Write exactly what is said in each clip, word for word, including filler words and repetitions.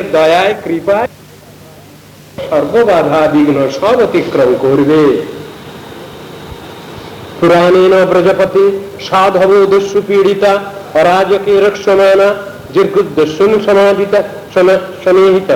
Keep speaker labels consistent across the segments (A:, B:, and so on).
A: দয়ায় কৃপায় সর্ববাধা বিঘ্ন সব অতিক্রম করবে। পুরাণেন ব্রজপতি সাধব দস্যু পীড়িতা অরাজকে রক্ষমানা দীর্ঘদস্যুন সমাধিতা সমাহিত।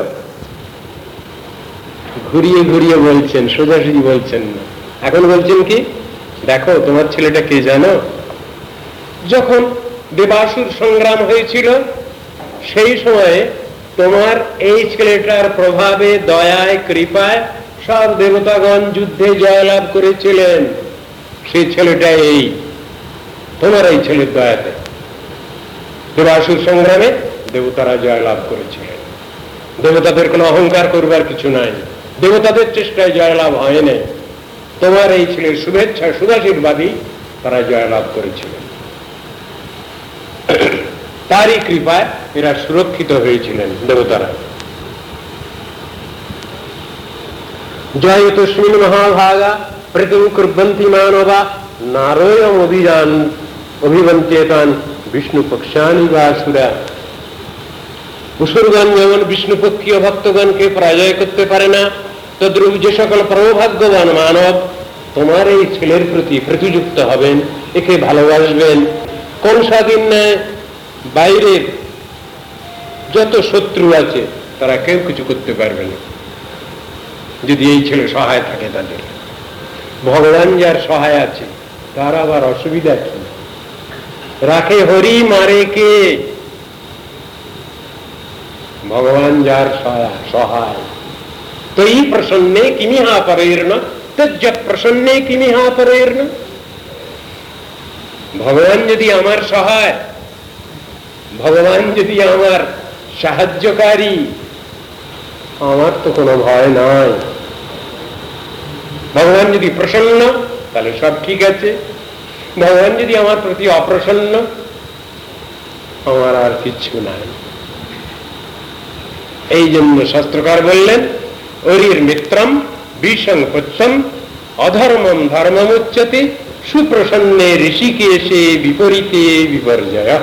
A: ঘুরিয়ে ঘুরিয়ে বলছেন, সোজাসুজি বলছেন না। এখন বলছেন কি, দেখো তোমার ছেলেটা কে জানো? যখন দেবাসুর সংগ্রাম হয়েছিল সেই সময়ে তোমার এই ছেলেটার প্রভাবে দয়ায় কৃপায় সব দেবতাগণ যুদ্ধে জয়লাভ করেছিলেন। সেই ছেলেটা এই তোমার এই ছেলের দয়াতে দেবাসুর সংগ্রামে দেবতারা জয়লাভ করেছিলেন। দেবতাদের কোনো অহংকার করবার কিছু নাই, দেবতাদের চেষ্টায় জয়লাভ হয় নাই, তোমার এই ছেলের শুভেচ্ছা সুদাশীর্বাদী তারা জয়লাভ করেছিলেন। তারই কৃপায় এরা সুরক্ষিত হয়েছিলেন দেবতারা। জয় তস্মিন মহাভাগা প্রতিম কুর্বন্তি মানবা নারায়ণ অভিযান অভিবন্তেতান বিষ্ণু পক্ষানি বা আসুরা। অসুরগণ যেমন বিষ্ণুপক্ষীয় ভক্তগণকে পরাজয় করতে পারে না, তদ্রূপ যে সকল পরমভাগ্যবান মানব তোমার এই ছেলের প্রতি প্রতিযুক্ত হবেন, একে ভালোবাসবেন। কোন স্বাধীন নেয় বাইরের যত শত্রু আছে তারা কেউ কিছু করতে পারবে না যদি এই ছেলে সহায় থাকে তাদের। ভগবান যার সহায় আছে তার আবার অসুবিধা কি? রাখে হরি মারে কে? ভগবান যার সহায় তৈ প্রসন্নে কিমিহা পরের্ন তজ্জ প্রসন্নে কিমিহা পরের্ন। ভগবান যদি আমার সহায়, ভগবান যদি আমার সাহায্যকারী, আমার তো কোনো ভয় নাই। ভগবান যদি প্রসন্ন তাহলে সব ঠিক আছে, ভগবান যদি আমার প্রতি অপ্রসন্ন আমার আর কিচ্ছু নাই। এই জন্য শাস্ত্রকার বললেন অরির মিত্রম বিসংপত্যম অধর্মম ধর্মমুচ্যতে সুপ্রসন্নে ঋষিকেশে বিপরীতে বিপর্যয়।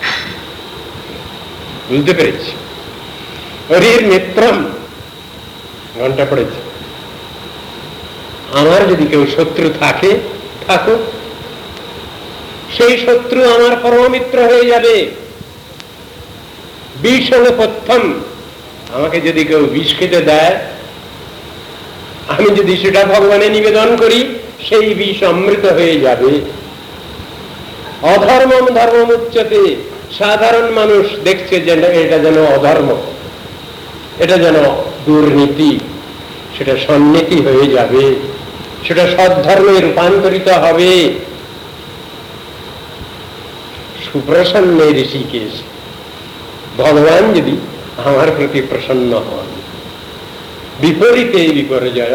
A: বুঝতে পেরেছি? অরির মিত্রম ঘন্টা পড়েছে। আমার যদি কেউ শত্রু থাকে থাকুক, সেই শত্রু আমার পরমমিত্র হয়ে যাবে। বিষংপত্যম, আমাকে যদি কেউ বিষ খেতে দেয়, আমি যদি সেটা ভগবানে নিবেদন করি, সেই বিষ অমৃত হয়ে যাবে। অধর্মম ধর্মমুচ্যতে, সাধারণ মানুষ দেখছে যে এটা যেন অধর্ম, এটা যেন দুর্নীতি, সেটা সন্নীতি হয়ে যাবে, সেটা সদ্ধর্মে রূপান্তরিত হবে। সুপ্রসন্নে ঋষিকেশ, ভগবান যদি আমার প্রতি প্রসন্ন হন, বিপরীতে বিপর্যয়,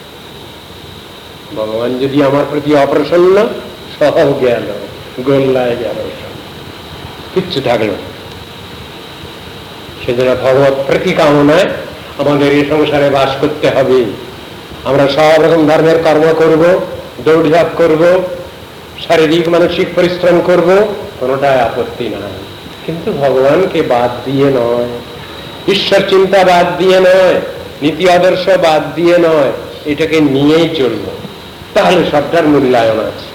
A: ভগবান যদি আমার প্রতি অপ্রসন্ন, সহ গেল, গোল্লায় গেল, কিচ্ছু থাকলো। সেজন্য ভগবত প্রতি কামনায় আমাদের এই সংসারে বাস করতে হবে। আমরা সব রকম ধর্মের কর্ম করব, দৌড়ঝাঁপ করব, শারীরিক মানসিক পরিশ্রম করব, কোনোটাই আপত্তি নাই, কিন্তু ভগবানকে বাদ দিয়ে নয়, ঈশ্বর চিন্তা বাদ দিয়ে নয়, নীতি আদর্শ বাদ দিয়ে নয়, এটাকে নিয়েই চলব, তাহলে সবটার মূল্যায়ন আছে।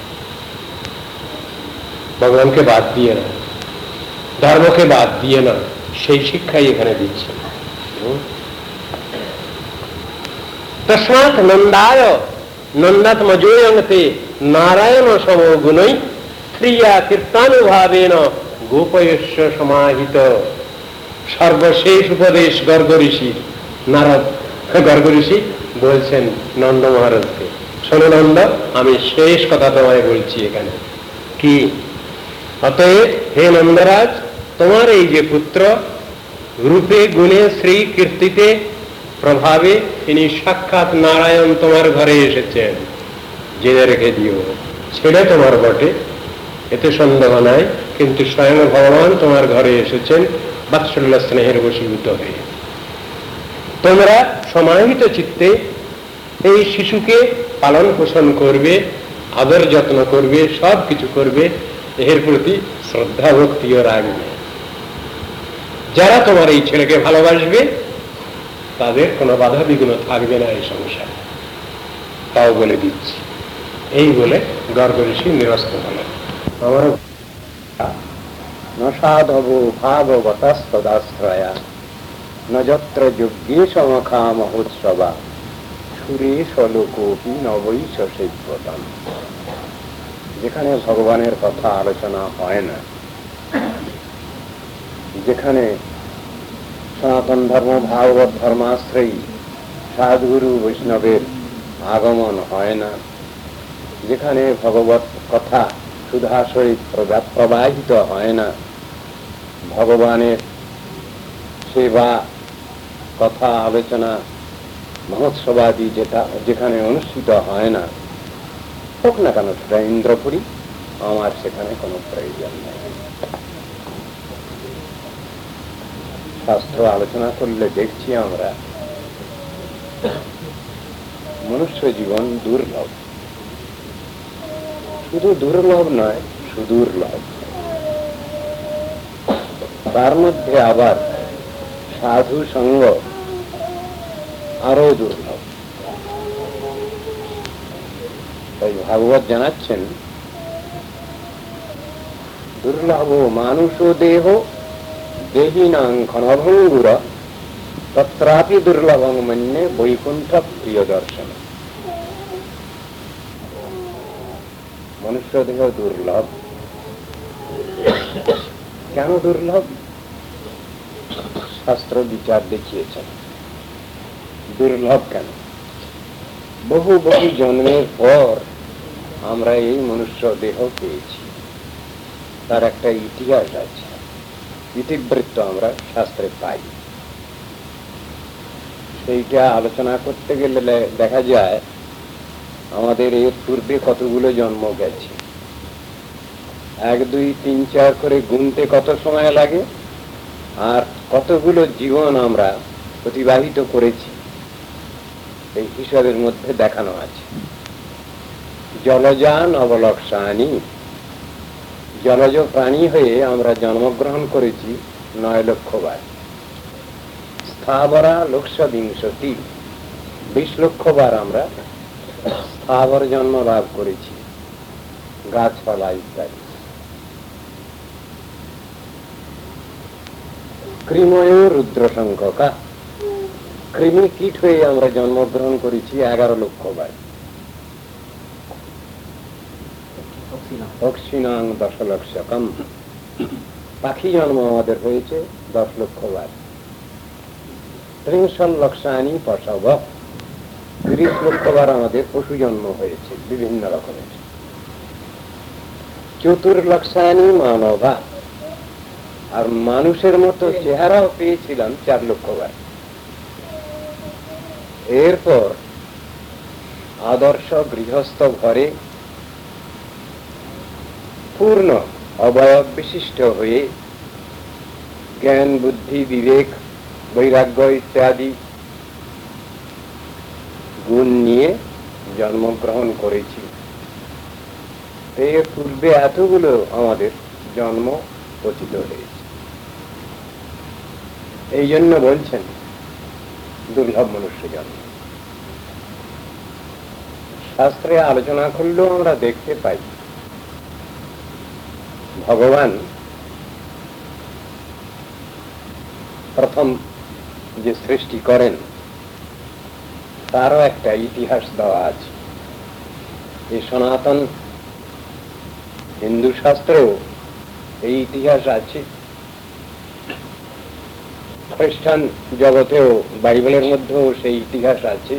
A: ভগবানকে বাদ দিয়ে নয়, ধর্মকে বাদ দিয়ে নয়, সেই শিক্ষাই এখানে দিচ্ছে। তস্মাৎ নন্দায় নন্দাত্মজোয়ংতে নারায়ণ সমগুণৈ ক্রিয়া কীর্তানুভাবেন গোপয়স্য সমাহিত। সর্বশেষ উপদেশ গর্গ ঋষির, নারদ গর্গ ঋষি বলছেন নন্দ মহারাজকে, শোনো নন্দ, আমি শেষ কথা তোমায় বলছি এখানে কি, অতএব হে নন্দরাজ, তোমার এই যে পুত্র রূপে গুণে শ্রী কীর্তিতে প্রভাবে তিনি সাক্ষাৎ নারায়ণ তোমার ঘরে এসেছেন, জেনে রেখে দিও। ছেড়ে তোমার বটে, এতে সন্দেহ নাই, কিন্তু স্বয়ং ভগবান তোমার ঘরে এসেছেন বাৎসল্য স্নেহের বশীভূত হয়ে। তোমরা সমাহিত চিত্তে এই শিশুকে পালন পোষণ করবে, আদর যত্ন করবে, সব কিছু করবে, এর প্রতি শ্রদ্ধা ভক্তিও রাখবে। যারা তোমার এই ছেলেকে ভালোবাসবে তাদের কোনো বাধা বিঘ্ন থাকবে না এই সংসারে, তাও বলে দিচ্ছি। এই বলে গর্গ ঋষি নিরস্ত হলেন। আমার নসাধব ভাগবতস্তদাশ্রয়া ন যত্র যজ্ঞে সমখা মহোৎসবা সুরেশ লোকোপি নবৈশ সেব্যতম। যেখানে ভগবানের কথা আলোচনা হয় না, যেখানে সনাতন ধর্ম ভাগবত ধর্মাশ্রয়ী সাধুগুরু বৈষ্ণবের আগমন হয় না, যেখানে ভগবত কথা সুধা সহিত প্রবাহিত হয় না, ভগবানের সেবা কথা আলোচনা মহোৎসবাদী যেটা যেখানে অনুষ্ঠিত হয় না, হোক না কেন সেটা ইন্দ্রপুরী, আমার সেখানে কোনো প্রয়োজন নেই। শাস্ত্র আলোচনা করলে দেখছি আমরা মনুষ্য জীবন দুর্লভ, শুধু দুর্লভ নয় সুদুর্লভ। তার মধ্যে আবার সাধু সঙ্গ আরো দুর্লভ। তাই ভাগবত জানাচ্ছেন, দুর্লভ মানুষ দেহ দেহিনাং ক্ষণভঙ্গুর তত্রাপি দুর্লভং মন্যে বৈকুণ্ঠ প্রিয় দর্শন। মনুষ্য দেহ দুর্লভ। কেন দুর্লভ? শাস্ত্র বিচার দেখিয়েছেন দুর্লভ কেন। বহু বহু জন্মের পর আমরা এই মনুষ্য দেহ পেয়েছি, তার একটা ইতিহাস আছে, ইতিবৃত্ত আমরা শাস্ত্রে পাই। সেইটা আলোচনা করতে গেলে দেখা যায় আমাদের এর পূর্বে কতগুলো জন্ম গেছে, এক দুই তিন চার করে গুনতে কত সময় লাগে, আর কতগুলো জীবন আমরা অতিবাহিত করেছি এই হিসাবের মধ্যে দেখানো আছে। জলযান অবলক্ষানি, জলজ প্রাণী হয়ে আমরা জন্মগ্রহণ করেছি নয় লক্ষ বার। স্থাবরা লক্ষ বিংশতি, বিশ লক্ষ বার আমরা স্থাবর জন্ম লাভ করেছি, গাছপালা ইত্যাদি। কৃময় রুদ্র সংখ্যকা, কৃমি কীট হয়ে আমরা জন্মগ্রহণ করেছি এগারো লক্ষ বার। পক্ষিণাং দশ লক্ষকম, পাখি জন্ম আমাদের হয়েছে দশ লক্ষ বার। ত্রিশ লক্ষানি পশব, তিরিশ লক্ষ বার আমাদের পশু জন্ম হয়েছে বিভিন্ন রকমের। চতুর্লক্ষানি মানবা, আর মানুষের মতো চেহারাও পেয়েছিলাম চার লক্ষ বার। এরপর আদর্শ গৃহস্থ ঘরে পূর্ণ অবয়ব বিশিষ্ট হয়ে জ্ঞান বুদ্ধি বিবেক বৈরাগ্য ইত্যাদি গুণ নিয়ে জন্মগ্রহণ করেছি। এর পূর্বে এতগুলো আমাদের জন্ম পতিত হয়েছে। এই জন্য বলছেন দুর্লভ মনুষ্য জন্ম। শাস্ত্রে আলোচনা করলেও আমরা দেখতে পাই ভগবান প্রথম যে সৃষ্টি করেন তারও একটা ইতিহাস দেওয়া আছে। এই সনাতন হিন্দু শাস্ত্রেও এই ইতিহাস আছে, খ্রিস্টান জগতেও বাইবেলের মধ্যেও সেই ইতিহাস আছে,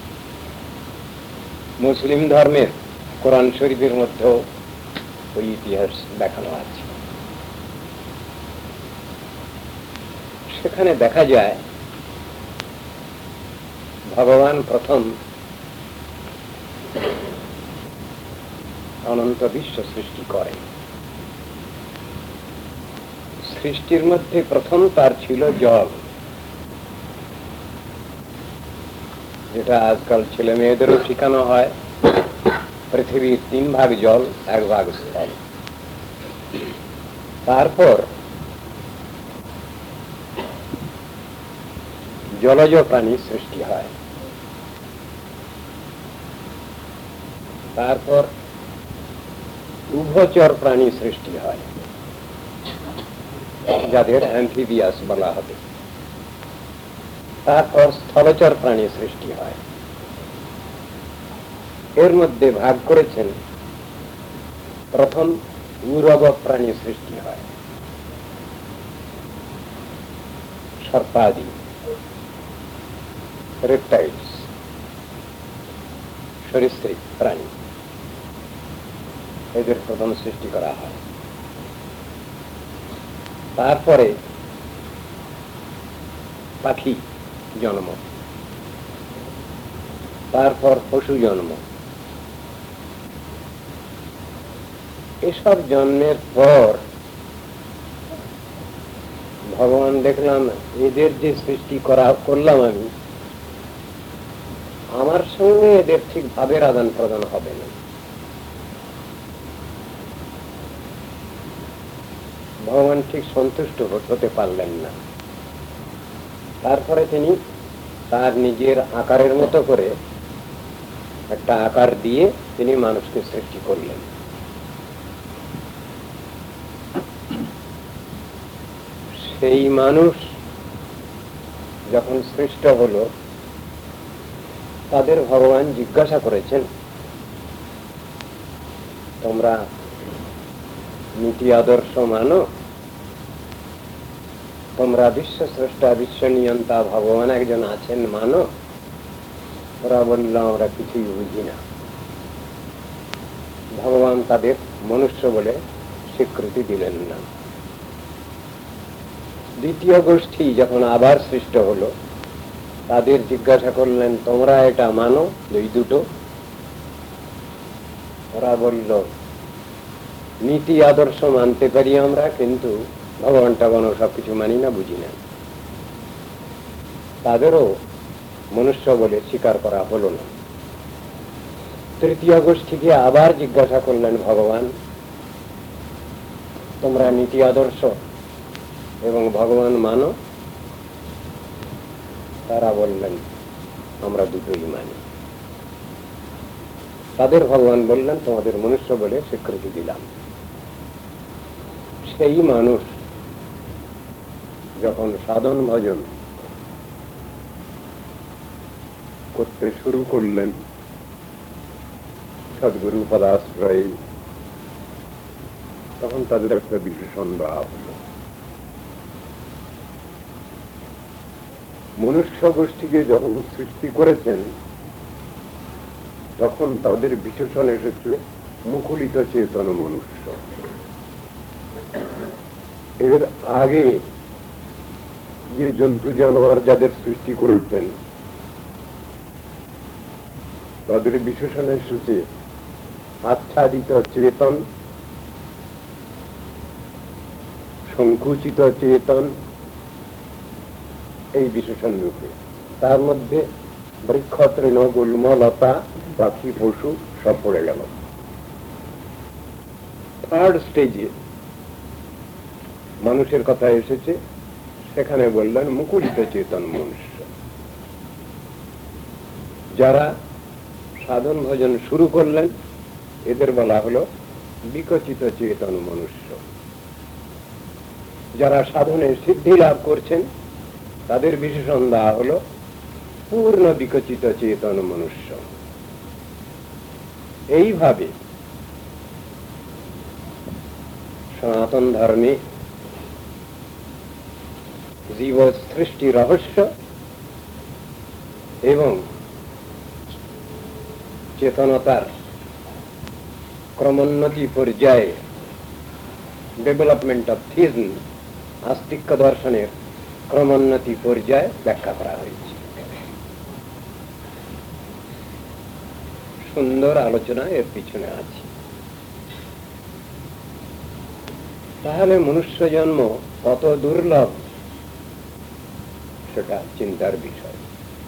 A: মুসলিম ধর্মের কোরআন শরীফের মধ্যেও ওই ইতিহাস দেখানো আছে। সেখানে দেখা যায় ভগবান প্রথম অনন্ত বিশ্ব সৃষ্টি করেন। সৃষ্টির মধ্যে প্রথম তার ছিল জল, যেটা আজকাল ছেলে মেয়েদেরও শেখানো হয়। পৃথিবীর তিন ভাগ জল, এক ভাগ স্থল। তারপর জলজ প্রাণী সৃষ্টি হয়। তারপর উভচর প্রাণী সৃষ্টি হয়, যাদের অ্যাম্ফিবিয়াস বলা হবে। তারপর স্থলচর প্রাণী সৃষ্টি হয়। এর মধ্যে ভাগ করেছেন, প্রথম উরব প্রাণী সৃষ্টি হয়, সর্পাদি, রেপটাইলস, সরীসৃপ প্রাণী, এদের প্রথম সৃষ্টি করা হয়। তারপরে পাখি জন্ম, তারপর পশু জন্ম। এসব জন্মের পর ভগবান দেখলাম এদের যে সৃষ্টি করা করলাম আমি, আমার সঙ্গে এদের ঠিক ভাবের আদান প্রদান হবে না। ভগবান ঠিক সন্তুষ্ট হতে পারলেন না। তারপরে তিনি তার নিজের আকারের মতো করে একটা আকার দিয়ে তিনি মানুষকে সৃষ্টি করলেন। সেই মানুষ যখন সৃষ্ট হলো, তাদের ভগবান জিজ্ঞাসা করেছেন, তোমরা নীতি আদর্শ মানো? তোমরা বিশ্ব স্রষ্টা, বিশ্ব নিয়ন্তা ভগবান একজন আছেন মানো? ওরা বলল, আমরা কিছুই বুঝি না। ভগবান তাদের মনুষ্য বলে স্বীকৃতি দিলেন না। দ্বিতীয় গোষ্ঠী যখন আবার সৃষ্ট হলো, তাদের জিজ্ঞাসা করলেন, তোমরা এটা মানো দুই দুটো? ওরা বলল, নীতি আদর্শ মানতে পারি আমরা, কিন্তু ভগবান টগবান সবকিছু মানি না, বুঝি না। তাদেরও মনুষ্য বলে স্বীকার করা হলো না। তৃতীয় গোষ্ঠীকে আবার জিজ্ঞাসা করলেন ভগবান, তোমরা নীতি আদর্শ এবং ভগবান মানো? তারা বললেন, আমরা দুটোই মানি। তাদের ভগবান বললেন, তোমাদের মনুষ্য বলে স্বীকৃতি দিলাম। সেই মানুষ যখন সাধন ভজন করতে শুরু করলেন, সদ্গুরু পদাশ্রয়, তখন তাদের একটা বিশেষণ ভাব হল। মনুষ্য গোষ্ঠীকে যখন সৃষ্টি করেছেন, তখন তাদের বিশেষণ এসেছে মুকুলিত চেতন মনুষ্য। এর আগে যে জন্তু জানোয়ার যাদের সৃষ্টি করেছেন, তাদের বিশেষণ এসেছে আচ্ছাদিত চেতন, সংকুচিত চেতন, এই বিশেষণ রূপে। তার মধ্যে বৃক্ষ, তৃণ, গুল্ম, লতা, পাখি, পশু সব পড়ে গেল। থার্ড স্টেজে মানুষের কথা এসেছে, সেখানে বললেন মুকুলিত চেতন মনুষ্য। যারা সাধন ভজন শুরু করলেন, এদের বলা হলো বিকচিত চেতন মনুষ্য। যারা সাধনে সিদ্ধি লাভ করছেন, তাদের বিশেষণ দেওয়া হলো পূর্ণ বিকচিত চেতন মনুষ্য। এইভাবে সনাতন ধর্মে জীব সৃষ্টি রহস্য এবং চেতনতার ক্রমোন্নতি পর্যায়ে ডেভেলপমেন্ট অফ থিজম, আস্তিক্য দর্শনের ক্রমোন্নতি পর্যায়ে ব্যাখ্যা করা হয়েছে। সুন্দর আলোচনা এর পিছনে আছে। তাহলে মনুষ্য জন্ম কত দুর্লভ, সেটা চিন্তার বিষয়।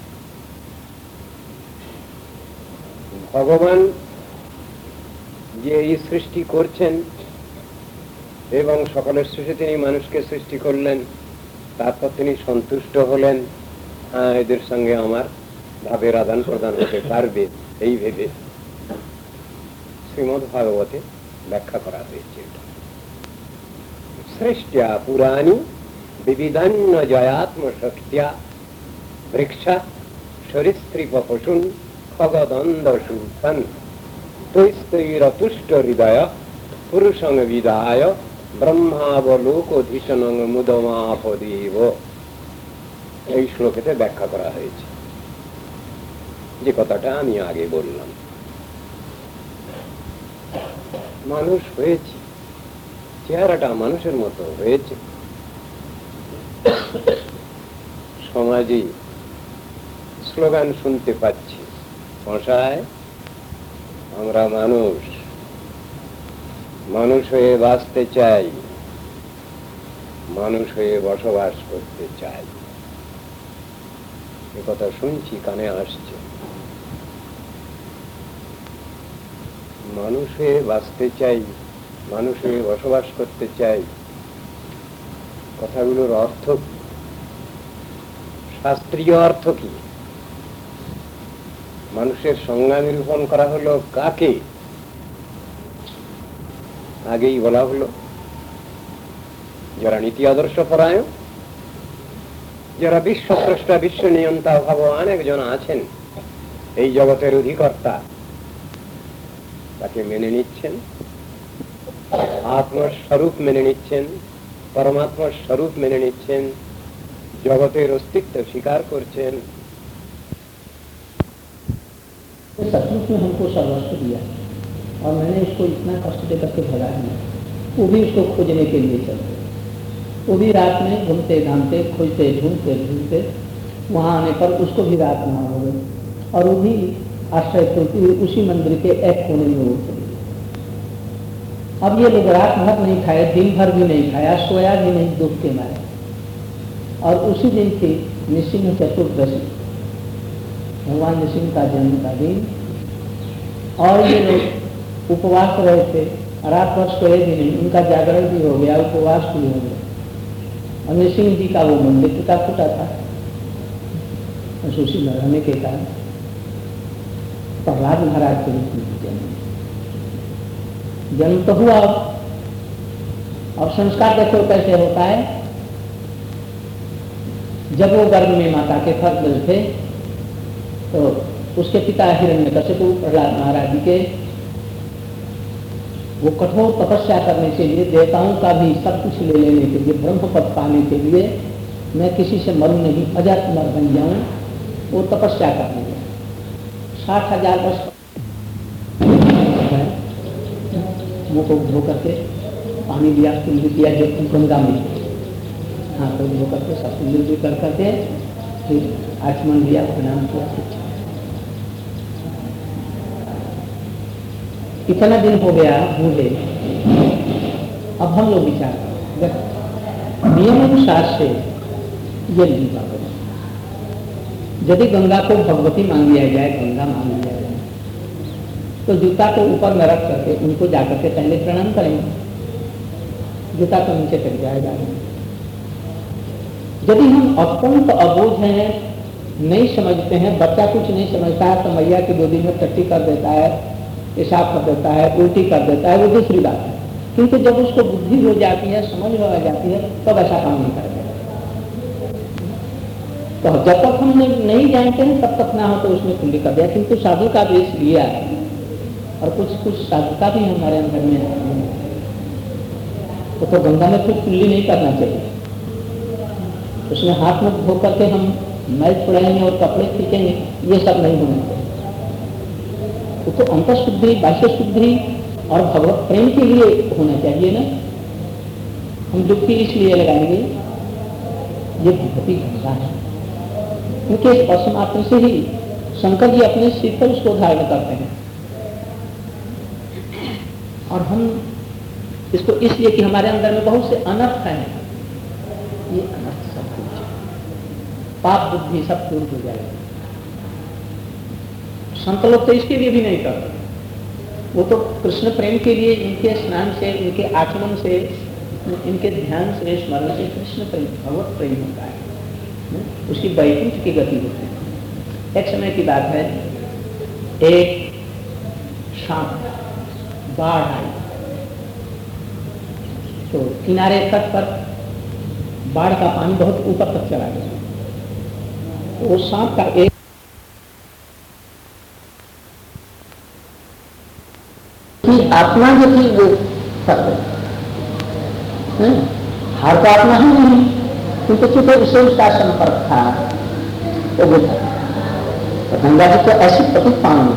A: ভগবান যে এই সৃষ্টি করছেন এবং সকলের শেষে তিনি মানুষকে সৃষ্টি করলেন, তারপর তিনি সন্তুষ্ট হলেন, হ্যাঁ এদের সঙ্গে আমার ভাবের আদান প্রদান হতে পারবে এই ভেবে শ্রীমদ্ ভাগবতে ব্যাখ্যা করা হয়েছে। সৃষ্টিয়া পুরাণী বিবিধান্য জয়াত্ম শক্তিয়া বৃক্ষা সরীসৃপ পশুন খগদন্দ সুফন তৈস্তৈরতুষ্ট হৃদয় পুরুষং বিদায় ব্রহ্মাবলোকধীশনং মুদমাপদেব। এই শ্লোকেতে ব্যাখ্যা করা হয়েছে যে কথাটা আমি আগে বললাম। মানুষ হয়েছে, চেহারাটা মানুষের মতো হয়েছে। সমাজে স্লোগান শুনতে পাচ্ছি, ভাষায় আমরা মানুষ, মানুষ হয়ে বাঁচতে চাই, মানুষ হয়ে বসবাস করতে চাই। এ কথা শুনছি, কানে আসছে। মানুষ হয়ে বাঁচতে চাই, মানুষ হয়ে বসবাস করতে চাই, কথাগুলোর অর্থ কি? শাস্ত্রীয় অর্থ কি? মানুষের সংজ্ঞা নিরূপণ করা হলো কাকে? আগেই বলা হলো যারা নীতি আদর্শ পরায়ণ, যারা বিশ্ব স্রষ্টা, বিশ্ব নিয়ন্তা ভগবান একজন আছেন, এই জগতের অধিকর্তা, তাকে মেনে নিচ্ছেন, আত্মস্বরূপ মেনে নিচ্ছেন, পরমাত্মার স্বরূপ মেনে নিচ্ছেন, জগতের অস্তিত্ব স্বীকার করছেন।
B: सचमुच में हमको सर्वस्व दिया और मैंने इसको इतना कष्ट दे करके भगा दिया। वो भी उसको खोजने के लिए चलते, वो भी रात में घूमते घामते खोजते ढूंढते ढूंढते वहाँ आने पर उसको भी रात ना हो गई और वो भी आश्रय करती हुई उसी मंदिर के एक कोने में वो चली। अब ये लोग रात भर नहीं खाए, दिन भर भी नहीं खाया, सोया भी नहीं दुख के मारे। और उसी दिन थी निसिंह चतुर्दशी, भगवान नृसिंह का जन्म का दिन, और ये लोग उपवास रहे थे, रात भर सोए भी नहीं, उनका जागरण भी हो गया, उपवास भी हो गया। और नृसिंह जी का वो मंदिर टूटा फूटा था उसी में रहने के कारण प्रहलाद महाराज के रूप में जन्म जन्म तो हुआ। और संस्कार देखो कैसे होता है। जब वो गर्भ में माता के फर्क थे तो उसके पिता हिरण्यकशिपु प्रहलाद महाराज जी के वो कठोर तपस्या करने के लिए, देवताओं का भी सब कुछ ले लेने के लिए, ब्रह्म पद पाने के लिए, मैं किसी से मरूं नहीं, अजर अमर बन जाऊं, वो तपस्या करने लगे। साठ हजार वर्ष मुँह को धो करके पानी लिया, कुंजी किया, जो गंगा में हाथ को धो करके सब कुंजी कर करके फिर आचमन लिया, प्रणाम किया। इतना दिन हो गया बूढ़े, अब हम लोग विचार करें, नियम अनुसार से ये नहीं बात। यदि गंगा को भगवती मान लिया जाए, गंगा मान लिया जाए, तो जूता के ऊपर न रख करके उनको जाकर के पहले प्रणाम करेंगे, जूता तो नीचे टक जाएगा। यदि हम अत्यंत अबोध हैं, नहीं समझते हैं, बच्चा कुछ नहीं समझता है तो मैया की गोदी में टट्टी कर देता है, पेशाब कर देता है, उल्टी कर देता है, वो दूसरी बात है। क्योंकि जब उसको बुद्धि हो जाती है, समझ हो जाती है, तब ऐसा काम नहीं करेगा। तो जब तक हम नहीं जानते हैं तब तक ना हो तो उसमें कुंडी कर दिया। किंतु साधु का वेश लिया और कुछ कुछ साधुता भी हमारे अंदर में है, तो, तो गंगा में फिर कुल्ली नहीं करना चाहिए। उसमें हाथ मुख धो करके हम मैल छुड़ाएंगे और कपड़े खींचेंगे, ये सब नहीं होना चाहिए। तो, तो अंतर शुद्धि, बाह्य शुद्धि और भगवत प्रेम के लिए होना चाहिए ना। हम डुबकी इसलिए लगाएंगे, ये भगवती गंगा है, उनके स्पर्श मात्र से ही शंकर जी अपने सिर पर उसको धारण करते हैं। और हम इसको इसलिए कि हमारे अंदर में बहुत से अनर्थ हैं, ये अनर्थ सब कुछ पाप बुद्धि सब दूर हो जाएगा। संत लोग तो इसके लिए भी नहीं करते, वो तो कृष्ण प्रेम के लिए इनके स्नान से, इनके आचमन से, इनके ध्यान से, स्मरण से कृष्ण प्रेम, भगवत प्रेम होता है। उसकी वैकुंठ की गति होती है। एक समय की बात है, एक शाम बाढ़ आई, तो किनारे तट पर बाढ़ का पानी बहुत ऊपर तक चला गया। तो वो सांप का एक की आत्मा जो थी वो फंस गई। हार तो आत्मा ही नहीं, क्योंकि चूंकि उससे उसका संपर्क था वो बुझा। तो गंगा जी को ऐसी पतित पानी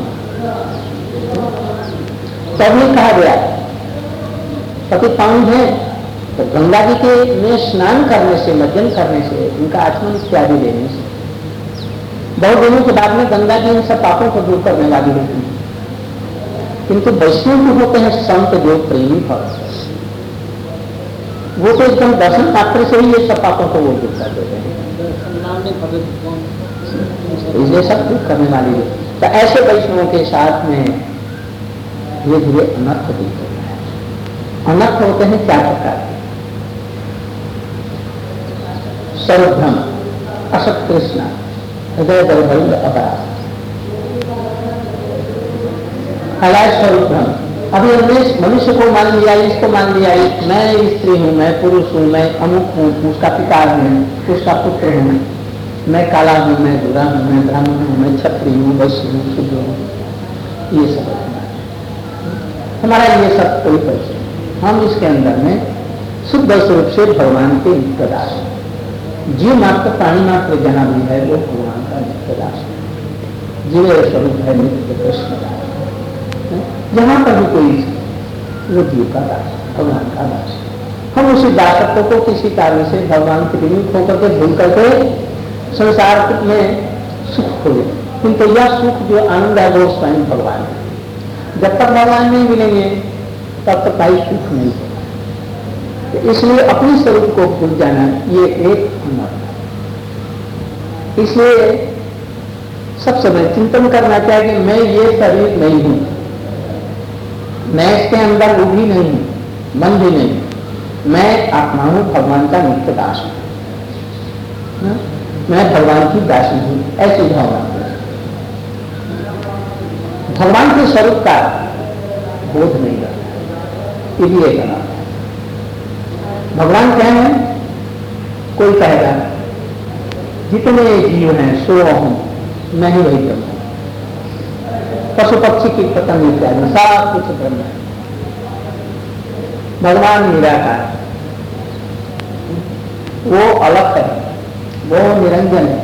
B: तब नहीं कहा गया पतित पानी है, तो गंगा जी के में स्नान करने से, मज्जन करने से, उनका आचमन इत्यादि लेने से बहुत दिनों के बाद में गंगा जी इन सब पापों को दूर करने वाली होती है। किंतु वैष्णव जो होते हैं संत जो प्रेमी भक्त, वो तो एकदम दर्शन मात्र से ही ये सब पापों को वो दूर कर देते हैं, इसलिए सब दूर करने वाली है। तो ऐसे वैष्णवों के साथ में धीरे धीरे अनर्थ दिखते हैं। अनर्थ होते हैं चार प्रकार के, सर्वभ्रम, असत तृष्णा, हृदय दर्भ अपराध, अलाय स्वरूप भ्रम। अभी हमने मनुष्य को मान लिया, इसको मान लिया, मैं स्त्री हूँ, मैं पुरुष हूँ, मैं अमुक हूँ, उसका पिता हूँ, उसका पुत्र हूँ, मैं काला हूँ, मैं गोरा हूँ, मैं ब्राह्मण हूँ, मैं क्षत्रिय हूँ, वैश्य हूँ, शूद्र हूँ, ये सब हमारा ये सब कोई परिचय। हम इसके अंदर में शुद्ध स्वरूप से भगवान के नित्य दास, जीव मात्र प्राणी मात्र जहाँ भी है वो भगवान का नित्य दास, जीव स्वरूप है नित्य कृष्ण दास। जहां पर भी कोई वो जीव का दास, भगवान का दास। हम उसी दासत्व को किसी कारण से भगवान के विमुख होकर के भूल करके संसार में सुख खोले, किंतु यह सुख जो आनंद है वो स्वयं भगवान है। जब तक भगवान नहीं मिलेंगे तब तक भाई सुख नहीं होगा। तो इसलिए अपने स्वरूप को भूल जाना ये एक अनर्थ है। इसलिए सब समय चिंतन करना चाहिए कि मैं ये शरीर नहीं हूं, मैं इसके अंदर वो भी नहीं हूं, मन भी नहीं, मैं आत्मा हूं, भगवान का नित्य दास हूं, मैं भगवान की दासी हूं, ऐसी भावना। भगवान के स्वरूप का बोध नहीं रहता, इसलिए कहना भगवान क्या है। कोई कहेगा जितने जीव हैं सो हूं, मैं ही वही ब्रह्म, पशु पक्षी की पतंग इत्यादि सब कुछ ब्रह्म है। भगवान निराकार, वो अलग है, वो निरंजन है।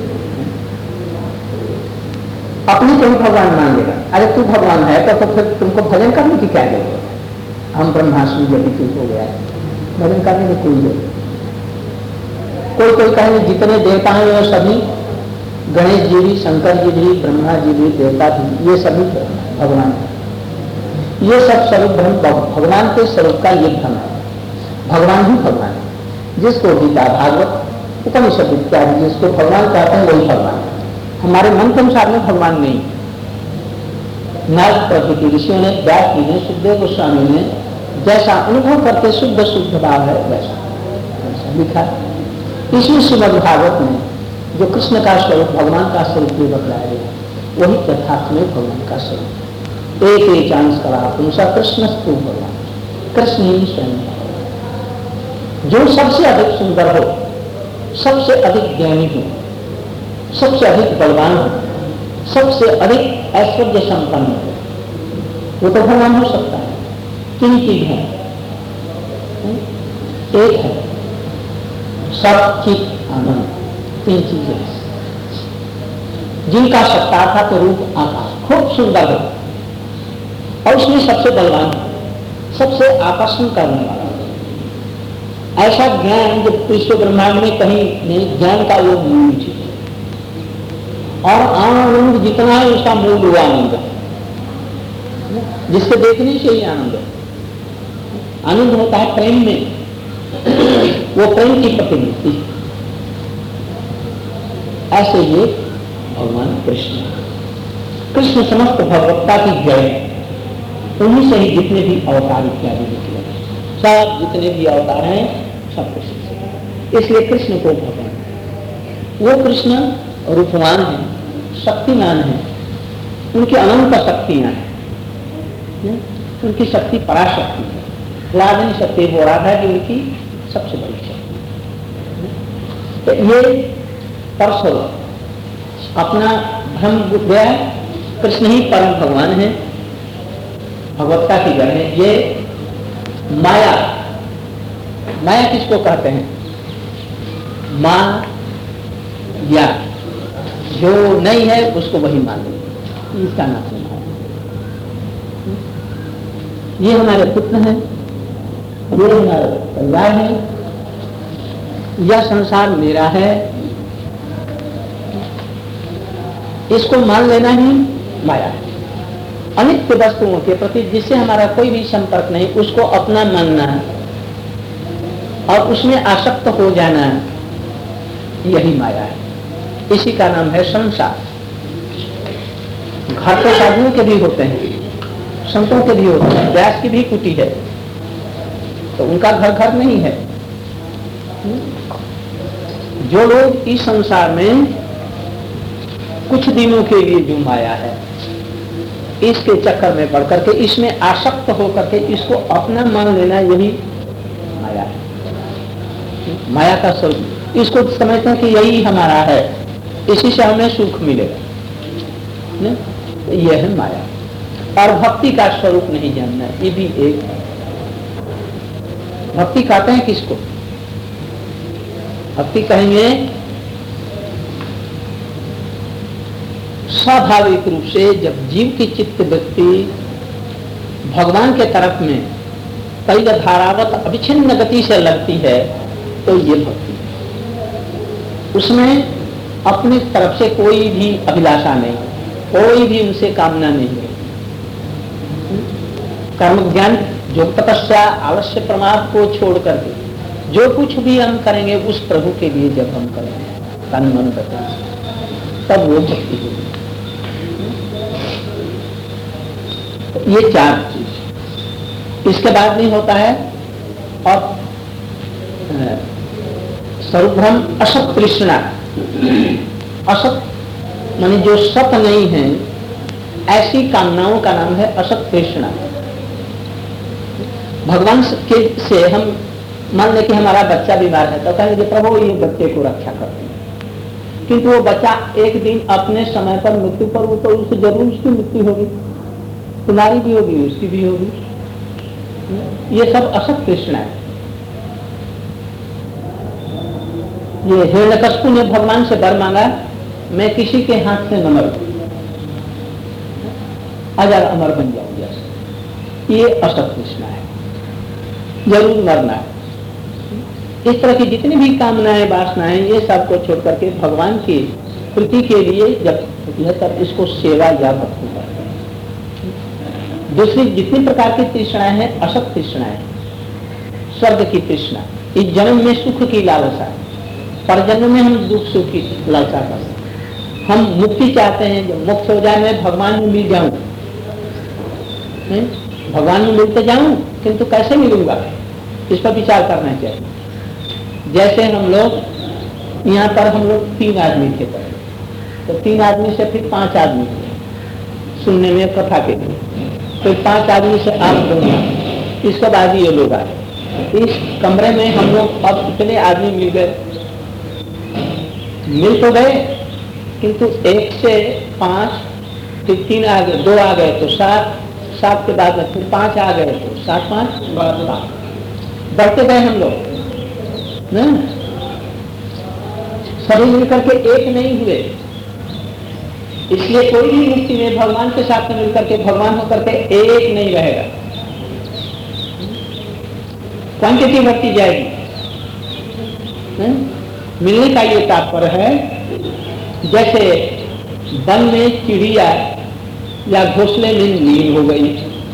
B: अपनी को भी भगवान मान लेगा। अरे तू भगवान है तो, तो फिर तुमको भजन करने की क्या जरूरत? हम ब्रह्मास्मि जब चूक हो गया है, भजन करने की कोई जरूरत। कोई कोई कहेंगे जितने देवता हैं वो सभी, गणेश जी भी, शंकर जी भी, ब्रह्मा जी भी, देवता भी, ये सभी भगवान है। ये सब स्वरूप भ्रम, भगवान के स्वरूप का ये भ्रम है। भगवान ही भगवान है, जिसको गीता भागवत उपनिषद इत्यादि जिसको भगवान कहते हैं वही भगवान है। हमारे मन के अनुसार में भगवान नहीं। नारद प्रभृति ऋषियों ने, व्यास जी ने, सुखदेव गोस्वामी ने जैसा अनुभव करके शुद्ध शुद्ध भाव है वैसा लिखा। इसी श्रीमद् भागवत में जो कृष्ण का स्वरूप, भगवान का स्वरूप भी बतलाया गया, वही यथार्थ में भगवान का स्वरूप। एक एक अंश करा पुरुषा कृष्ण स्तु भगवान, कृष्ण ही स्वयं जो सबसे अधिक सुंदर हो, सबसे अधिक ज्ञानी हो, सबसे अधिक बलवान हो, सबसे अधिक ऐश्वर्य संपन्न हो, वो तो भगवान हो सकता है। तीन चीज है, एक है सब चित आनंद, तीन चीजें जिनका सत्ता था तो रूप आकाश खूब सुंदर हो, और उसमें सबसे बलवान, सबसे आकर्षण करने वाला, ऐसा ज्ञान जो विश्व ब्रह्मांड में कहीं नहीं, ज्ञान का वो मूल चीज। और आनंद जितना है उसका मूल हुआ आनंद है, जिसको देखने से ही आनंद है। आनंद होता है प्रेम में, वो प्रेम की प्रतिनिधि। ऐसे ये भगवान कृष्ण, कृष्ण समस्त भगवत्ता की जय, उन्हीं से ही जितने भी अवतार इत्यादि निकले, सब जितने भी अवतार हैं सब कृष्ण से। इसलिए कृष्ण को भगवान, वो कृष्ण रूपवान है, शक्तिमान है, उनकी अनंत शक्तियां हैं, उनकी शक्ति पराशक्ति है, लादनी शक्ति हो रहा है कि उनकी सबसे बड़ी शक्ति। तो ये परस्वरूप अपना भ्रम गया, कृष्ण ही परम भगवान है, भगवत्ता की जड़ है। ये माया, माया किसको कहते हैं? मान या जो नहीं है उसको वही मान लो, इसका नाम है माया। ये हमारे पुत्र हैं, ये हमारा परिवार है, यह संसार मेरा है, इसको मान लेना ही माया है। अनित्य वस्तुओं के प्रति जिससे हमारा कोई भी संपर्क नहीं, उसको अपना मानना और उसमें आसक्त हो जाना, यही माया है। इसी का नाम है संसार। घर तो साधुओं के भी होते हैं, संतों के भी होते हैं, व्यास की भी कुटी है, तो उनका घर घर नहीं है। जो लोग इस संसार में कुछ दिनों के लिए जो माया है, इसके चक्कर में पड़ करके इसमें आसक्त होकर के इसको अपना मान लेना, यही माया है। माया का स्वरूप इसको समझते हैं कि यही हमारा है, इसी से हमें सुख मिलेगा, यह है माया। और भक्ति का स्वरूप नहीं जानना, ये भी एक है। भक्ति कहते हैं किसको? भक्ति कहेंगे स्वाभाविक रूप से जब जीव की चित्त वृत्ति भगवान के तरफ में तैल धारावत अविच्छिन्न गति से लगती है, तो ये भक्ति। उसमें अपनी तरफ से कोई भी अभिलाषा नहीं, कोई भी उनसे कामना नहीं है। कर्म ज्ञान जो तपस्या आवश्यक प्रमाद को छोड़ करके जो कुछ भी हम करेंगे उस प्रभु के लिए जब हम करेंगे तन मन वचन, तब वो भक्ति होगी। ये चार चीज, इसके बाद नहीं होता है। और सर्वभ्रम असत तृष्णा, असत माने जो सत नहीं है, ऐसी कामनाओं का नाम है असत तृष्णा। भगवान के से हम मान ले कि हमारा बच्चा बीमार है, तो कहेंगे प्रभु ये बच्चे को रक्षा कर दें, किंतु वो बच्चा एक दिन अपने समय पर मृत्यु पर, वो तो उसको जरूर उसकी मृत्यु होगी, तुम्हारी भी होगी, उसकी भी होगी। ये सब असत तृष्णा है। ये हिरण्यकश्यप ने भगवान से वर मांगा, मैं किसी के हाथ से न मरूं, अजर अमर बन जाऊंगा। ये असत तृष्णा है, जरूर मरना है। इस तरह की जितनी भी कामनाएं वासनाएं, ये सब को छोड़ करके भगवान की प्रीति के लिए जब यह तब इसको सेवा या भक्ति करते हैं। दूसरी जितनी प्रकार की तृष्णाएं हैं, असत तृष्णाएं, स्वर्ग की तृष्णा, इस जन्म में सुख की लालसा, पर जन्म में हम दुख सुख की लालसा करते हैं। हम मुक्ति चाहते हैं, जब मुक्त हो जाए मैं भगवान में मिल जाऊं, भगवान में मिलते जाऊं, किंतु कैसे मिलूंगा, इस पर विचार करना चाहिए। जैसे हम लोग यहाँ पर हम लोग तीन आदमी थे, तो तीन आदमी से फिर पांच आदमी थे सुनने में कथा के लिए, फिर पांच आदमी से आप लोग, इसके बाद ये लोग आए। इस कमरे में हम लोग अब इतने आदमी मिल गए, मिल तो गए, किंतु एक से पांच, फिर तीन आ गए, दो आ गए तो सात, सात के बाद में फिर पांच आ गए तो सात पांच बढ़ते गए हम लोग, सभी मिलकर के एक नहीं हुए। इसलिए कोई भी मुक्ति में भगवान के साथ में मिलकर के भगवान होकर के एक नहीं रहेगा, क्वांटिटी बढ़ती जाएगी। ने? मिलने का ये तात्पर्य है, जैसे वन में चिड़िया या घोंसले में लीन हो गई,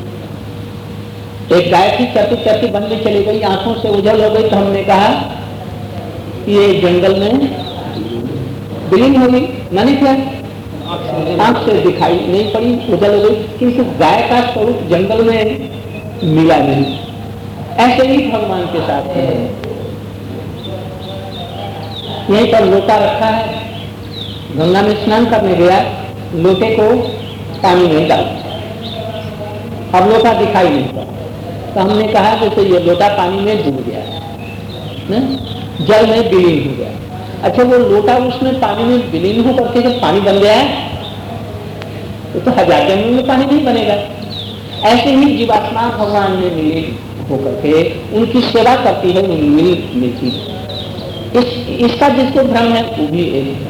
B: एक गाय थी चरती चरती वन में चली गई, आंखों से उजल हो गई, तो हमने कहा ये जंगल में विलीन हो गई, मानी क्या आंख से दिखाई नहीं पड़ी, उजल हो गई, किंतु गाय का स्वरूप जंगल में मिला नहीं। ऐसे ही भगवान के साथ है, यहीं पर लोटा रखा है, गंगा में स्नान करने गया, लोटे को पानी में डाल, अब लोटा दिखाई नहीं पड़ा, तो हमने कहा कि तो ये लोटा पानी में डूब गया, जल में विलीन हो गया। अच्छा, वो लोटा उसमें पानी में विलीन हो करके जब पानी बन गया है तो, तो हजार जन्म में पानी नहीं बनेगा। ऐसे ही जीवात्मा भगवान में विलीन होकर के उनकी सेवा करती है, उन्हें मिल मिलती है। इस, इसका जिसको भ्रम है वो भी एक है।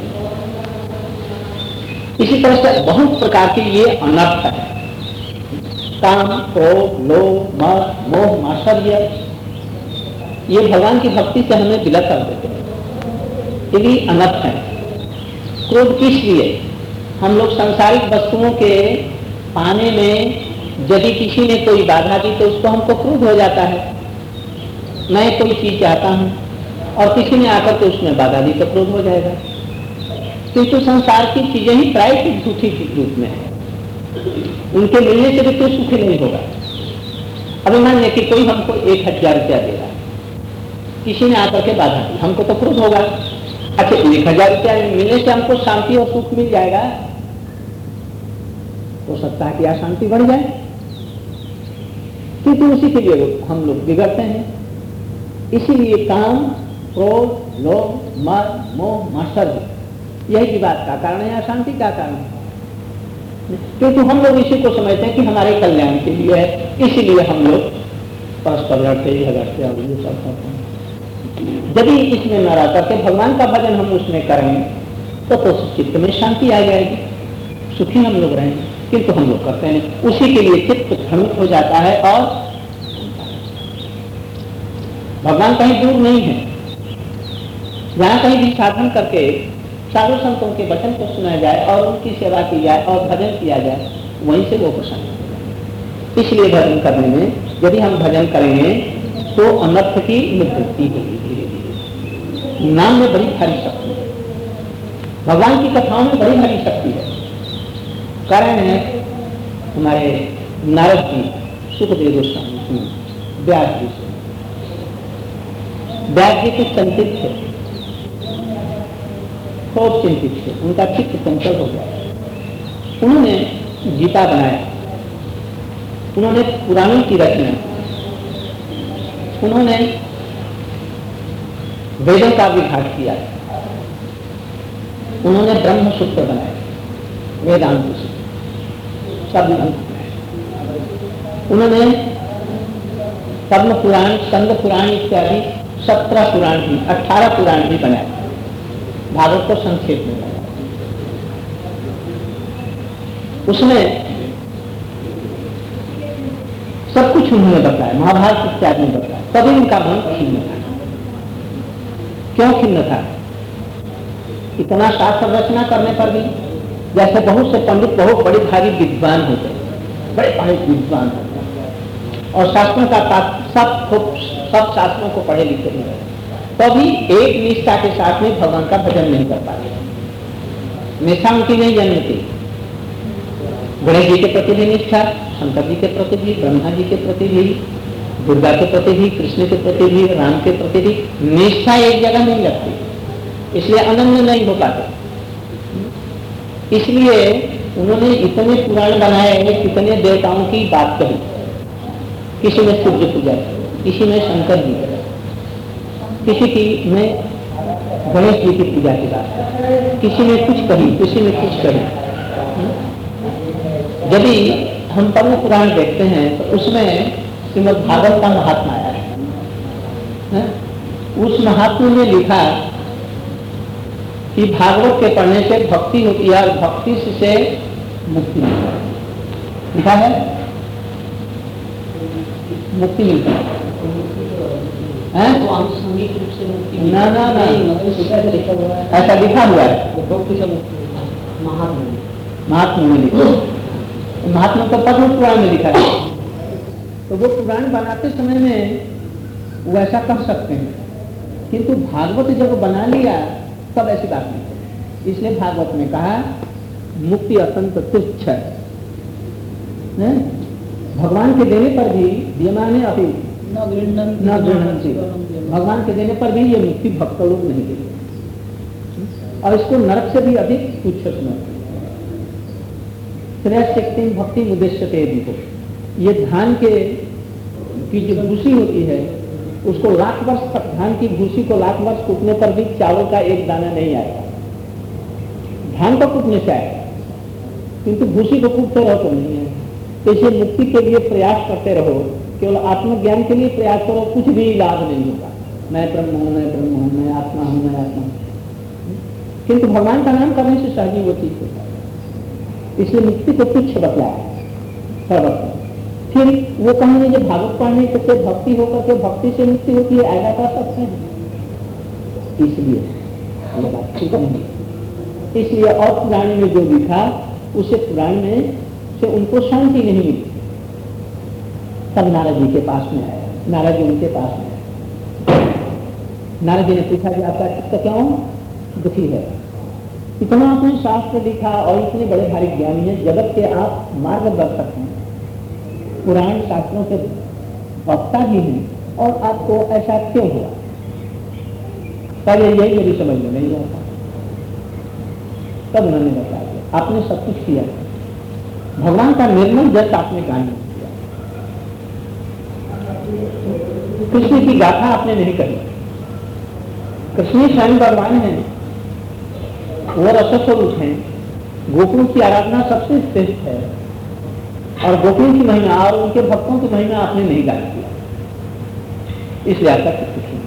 B: इसी तरह से बहुत प्रकार के ये अनर्थ है, काम, क्रोध, लोभ, मद, मोह, मात्सर्य, ये भगवान की भक्ति से हमें विलग कर देते हैं, ये भी अनर्थ है। क्रोध किस लिए? हम लोग सांसारिक वस्तुओं के पाने में यदि किसी ने कोई बाधा दी तो उसको हमको क्रोध हो जाता है। मैं कोई चीज चाहता हूं और किसी ने आकर के उसमें बाधा दी तो क्रोध हो जाएगा, क्योंकि संसार की चीजें ही प्राय झूठी रूप में है, उनके मिलने से भी कोई सुखी नहीं होगा। अभी मान लें कि कोई हमको एक हजार रुपया दे रहा है, किसी ने आकर के बाधा दी, हमको तो क्रोध होगा। अच्छा, एक हजार रुपया मिलने से हमको शांति और सुख मिल जाएगा, हो सकता है कि अशांति बढ़ जाए, क्योंकि उसी के लिए हम लोग बिगड़ते हैं। इसीलिए काम, क्रोध, लोभ, मद, मोह, मात्सर्य, यही विवाद का कारण है, अशांति का कारण है, क्योंकि हम लोग इसी को समझते हैं कि हमारे कल्याण के लिए है, इसीलिए हम लोग परस्पर लड़ते झगड़ते और ये सब करते हैं। यदि इसमें न रह करके भगवान का भजन हम उसमें करेंगे तो, तो चित्त में शांति आ जाएगी, सुखी हम लोग रहेंगे। किंतु हम लोग करते हैं, उसी के लिए चित्त भ्रमित हो जाता है और भगवान कहीं दूर नहीं है। जहां कहीं भी साधन करके साधु संतों के वचन को सुना जाए और उनकी सेवा की जाए और भजन किया जाए, वहीं से वो प्रसन्न होगा। इसलिए भजन करने में यदि हम भजन करेंगे तो अनर्थ की निवृत्ति होगी धीरे धीरे। नाम में बड़ी भारी शक्ति है, भगवान की कथाओं में बड़ी भारी शक्ति है। कारण है हमारे नारद जी, सुखदेव गोस्वामी, व्यास जी से, व्यास जी कुछ चिंतित थे, खूब चिंतित थे, उनका चित्त चंचल हो गया। उन्होंने गीता बनाया, उन्होंने पुराणों की रचना, उन्होंने वेदों का विभाग किया, उन्होंने ब्रह्म सूत्र बनाए, वेदांत सूत्र सब बनाए, उन्होंने पद्म पुराण, स्कंद पुराण इत्यादि सत्रह पुराण भी, अठारह पुराण भी बनाए, भागवत को संक्षेप में बनाया। उसमें सब कुछ उन्होंने बताया, महाभारत इत्यादि में बताया, तभी उनका मन खिन्न था। क्यों खिन्न था? इतना शास्त्र रचना करने पर भी, जैसे बहुत से पंडित बहुत बड़े भारी विद्वान होते हैं, बड़े बड़े विद्वान होते हैं और शास्त्रों का सब सब शास्त्रों को पढ़े लिखे नहीं रहे, तभी एक निष्ठा के साथ में भगवान का भजन नहीं कर पाते। निष्ठा उनकी नहीं जन्मती। गणेश जी के प्रति भी निष्ठा, शंकर जी के प्रति भी, ब्रह्मा जी के प्रति भी, दुर्गा के प्रति भी, कृष्ण के प्रति भी, राम के प्रति भी निष्ठा एक जगह नहीं लगती, इसलिए अनन्य नहीं हो पाते। इसलिए उन्होंने इतने पुराण बनाए, कितने देवताओं की बात कही, किसी में सूर्य पूजा, किसी में शंकर जी, किसी की में गणेश जी की पूजा की बात, किसी ने कुछ कही, किसी ने कुछ कही। यदि हम पद्म पुराण देखते हैं तो उसमें श्रीमद् भागवत का महात्मा आया है, है? उस महात्मा ने लिखा कि भागवत के पढ़ने से भक्ति होती है और भक्ति से मुक्ति मिलती है। लिखा है मुक्ति मिलती है, तो आनुषंगिक रूप से मुक्ति ना ना ना ऐसा लिखा हुआ है महात्मा महात्मा में लिखा, महात्मा का पद्म पुराण में लिखा है। तो वो पुराण बनाते समय में वो ऐसा कर सकते हैं, किंतु भागवत जब बना लिया तब ऐसी बात नहीं। इसलिए भागवत में कहा मुक्ति अत्यंत तुच्छ है, भगवान के देने पर भी दियमाने अभी न गृह्णन्ति, भगवान के देने पर भी ये मुक्ति भक्त लोग नहीं देते। और इसको नरक से भी अधिक तुच्छ समझते हैं। श्रेयस्यक्तिं भक्ति उद्देश्यते दीपो, ये धान के की जो भूसी होती है उसको लाख वर्ष तक, धान की भूसी को लाख वर्ष कूटने पर भी चावल का एक दाना नहीं आएगा। धान को कूटने से आएगा, किंतु भूसी को कूटते रहो तो नहीं है। तो इसे मुक्ति के लिए प्रयास करते रहो, केवल आत्मज्ञान के लिए प्रयास करो, कुछ भी लाभ नहीं होगा। मैं ब्रह्म हूं, मैं ब्रह्म हूं, मैं आत्मा हूं, मैं आत्मा हूं, किंतु भगवान का नाम करने से सहजी वो चीज होता है। इसलिए मुक्ति को तुच्छ बतलाया सर्वत्र। फिर वो कहेंगे जब भागवत पढ़ने से भक्ति होकर के भक्ति से मुक्ति होती है, ऐसा कर सकते हैं। इसलिए ये बात ठीक नहीं। इसलिए और पुराण में जो लिखा उसे पुराण में से उनको शांति नहीं मिली। तब नारद जी के पास में आया, नारद जी उनके पास में आया। नारद जी ने पूछा कि आपका चित्त क्यों दुखी है? इतना आपने शास्त्र लिखा और इतने बड़े भारी ज्ञानी हैं, जगत के आप मार्गदर्शक हैं, पुराण शास्त्रों के वक्ता भी हैं, और आपको ऐसा क्यों हुआ? पहले यही मेरी समझ में नहीं आता। तब उन्होंने बता दिया आपने सब कुछ किया, भगवान का निर्णय जस्ट आपने कहानी किया, कृष्ण की गाथा आपने नहीं कही। कृष्ण स्वयं भगवान है, वो रसस्वरूप हैं, गोकुल की आराधना सबसे श्रेष्ठ है, और गोकुल की महिमा और उनके भक्तों की महिमा आपने नहीं गाई किया, इसलिए आपका कुछ नहीं।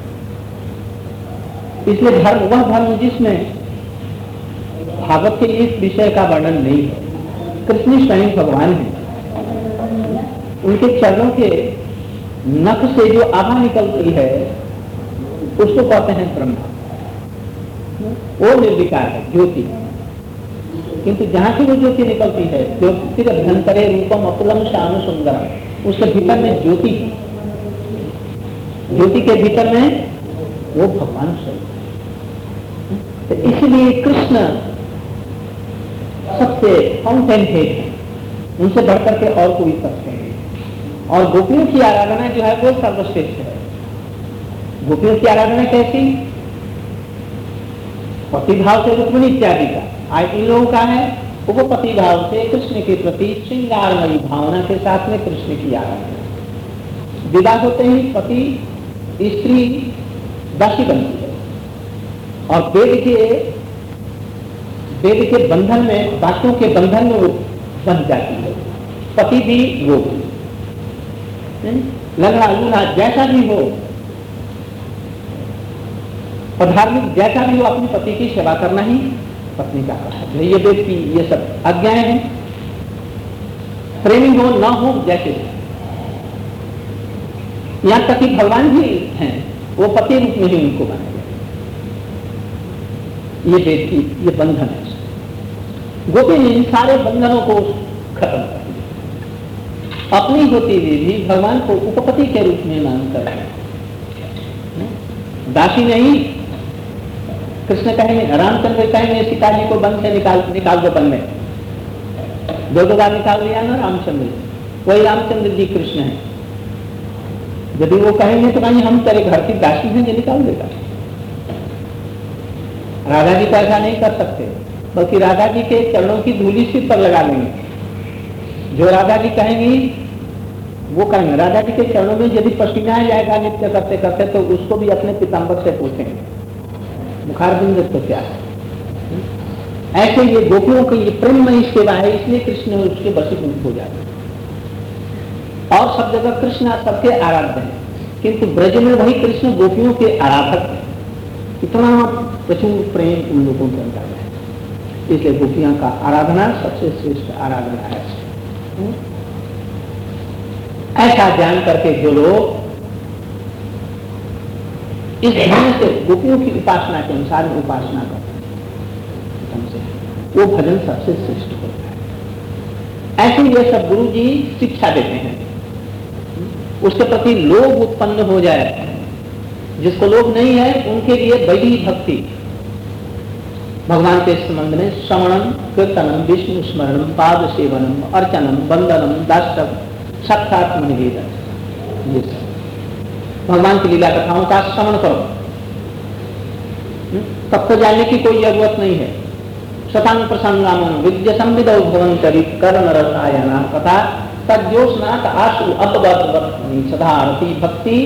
B: इसलिए धर्म वह धर्म जिसमें भागवत के इस विषय का वर्णन नहीं है। कृष्ण स्वयं भगवान है, उनके चरणों के नख से जो आभा निकलती है उसको कहते हैं ब्रह्मा, वो निर्विकार है, ज्योति। किंतु जहां से वो ज्योति निकलती है, ज्योति अभ्यंतरे रूपम अतुलम श्याम सुंदरम, उसके भीतर में ज्योति, ज्योति के भीतर में वो भगवान स्वयं। तो इसलिए कृष्ण सबसे फाउंटेन हेड है, उनसे बढ़कर के और कोई तत्व नहीं। और गोपियों की आराधना जो है वो सर्वश्रेष्ठ है। गोपियों की आराधना कैसी? पतिभाव से रुक्मिणी इत्यादि का। आज इन लोगों का है वो पतिभाव से कृष्ण के प्रति श्रृंगारमयी भावना के साथ में कृष्ण की आराधना। विवाह होते ही पति स्त्री दासी बनती है, और वेद के वेद के बंधन में, वाक्यों के बंधन में वो बन जाती है। पति भी वो भी, लंगड़ा लूल्हा जैसा भी हो, और धार्मिक जैसा भी हो, अपने पति की सेवा करना ही पत्नी का कर्तव्य है। ये वेद की ये सब आज्ञाएं हैं। प्रेमी हो ना हो जैसे, यहां तक कि भगवान भी हैं, वो पति रूप में ही उनको बनाया। ये वेद की ये बंधन है। गोपी ने इन सारे बंधनों को खत्म कर दिया, अपनी होती हुई भी भगवान को उपपति के रूप में मानकर, दासी नहीं। कृष्ण कहेंगे, रामचंद्र कहेंगे सीता जी को वन से निकाल निकाल दो, वन में दो दो बार निकाल दिया ना रामचंद्र, वही रामचंद्र जी कृष्ण है। यदि वो कहेंगे तो कहेंगे हम तेरे घर की दासी हैं, ये निकाल देगा। राधा जी तो ऐसा नहीं कर सकते, बल्कि राधा जी के चरणों की धूली सिर पर लगा लेंगे। जो राधा जी कहेंगी वो करेंगे। राधा जी के चरणों में यदि पसीना आ जाएगा नित्य करते करते, तो उसको भी अपने पीताम्बर से पूछेंगे बुखार बिंद तो क्या है। ऐसे ये गोपियों की ये प्रेममयी सेवा है, इसलिए कृष्ण उसके वशीभूत हो जाते हैं। और सब जगह कृष्ण सबके आराध्य है, किंतु ब्रज में वही कृष्ण गोपियों के आराधक है। इतना प्रचुर प्रेम उन लोगों के अंदर है, इसलिए गोपियां का आराधना सबसे श्रेष्ठ आराधना है। ऐसा जान करके जो लोग इस ढंग से गोपियों की उपासना के अनुसार उपासना करते हैं, वो भजन सबसे श्रेष्ठ होता है। ऐसे ये सब गुरु जी शिक्षा देते हैं। उसके प्रति लोभ उत्पन्न हो जाए, जिसको लोभ नहीं है उनके लिए बड़ी भक्ति, भगवान के संबंध में श्रवणम कीर्तनम विष्णु स्मरणम पाद सेवनम अर्चनम वंदनम दास्यम साक्षात निवेदन, ये भगवान की लीला कथाओं का श्रवण करो, सबको जानने की कोई जरूरत नहीं है। शतांग प्रसंगाम विद्य संविदो भवंतरी कर्ण रसायना कथा तज्जोस्नात आशु अपवर्तनी सदारती भक्ति।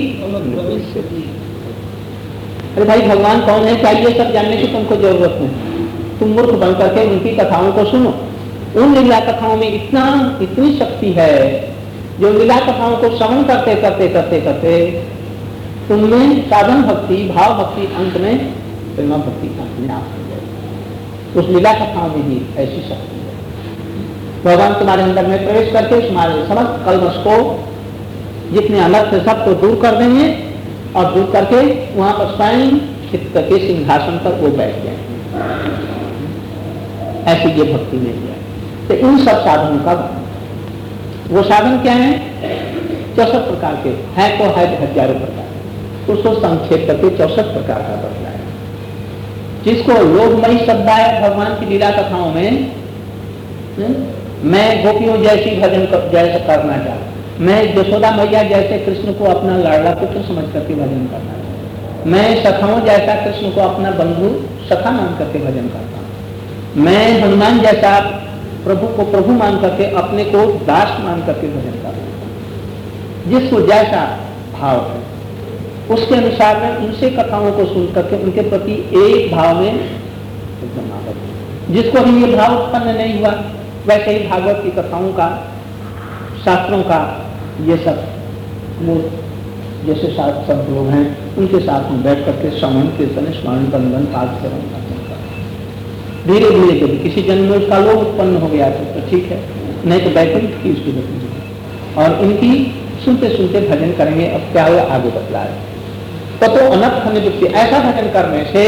B: अरे भाई भगवान कौन है चाहिए सब जानने की तुमको जरूरत नहीं। तुम मूर्ख बन करके उनकी कथाओं को सुनो। उन लीला कथाओं में इतना इतनी शक्ति है जो लीला कथाओं को श्रवण करते करते करते करते तुमने साधन भक्ति भाव भक्ति अंत में प्रेमा भक्ति अपने आप हो जाएगी। उस लीला कथाओं में ही ऐसी शक्ति है। भगवान तुम्हारे अंदर में प्रवेश करके तुम्हारे समस्त कल्मश को जितने अलग से सबको दूर कर देंगे और दूर करके वहां पर स्वयं चित्त के सिंहासन पर वो बैठ जाएंगे। ऐसी ये भक्ति नहीं है। तो इन सब साधनों का वो साधन क्या है? चौसठ प्रकार के है तो है हजारों प्रकार, उसको संक्षेप करके चौसठ प्रकार का बतलाया। जिसको लोभमयी शब्द है भगवान की लीला कथाओं में, न? मैं गोपियों जैसी भजन कर, जैसा करना चाहता, मैं यशोदा मैया जैसे कृष्ण को अपना लाडला पुत्र समझ करके भजन करना चाहता, मैं सखाओं जैसा कृष्ण को अपना बंधु सखा मान करके भजन करता हूँ, मैं हनुमान जैसा प्रभु को प्रभु मान करके अपने को दास मान करके भजन करता हूँ। जिसको जैसा भाव है उसके अनुसार में उनसे कथाओं को सुन करके उनके प्रति एक भाव में एकदम आबद्ध। जिसको भी ये भाव उत्पन्न नहीं हुआ वैसे ही भागवत की कथाओं का, शास्त्रों का, ये सब मूर्ख जैसे साथ सब लोग हैं उनके साथ में बैठ करके श्रवण कीर्तन स्मरण बंधन पाठ सेवन करते हैं। धीरे धीरे जब किसी जन्म में उसका लोभ उत्पन्न हो गया तो ठीक है, नहीं तो वैकुंठ की उसकी गति। और इनकी सुनते सुनते भजन करेंगे। अब क्या हुआ आगे बतला रहे तो, तो अनर्थ निवृत्ति, ऐसा भजन करने से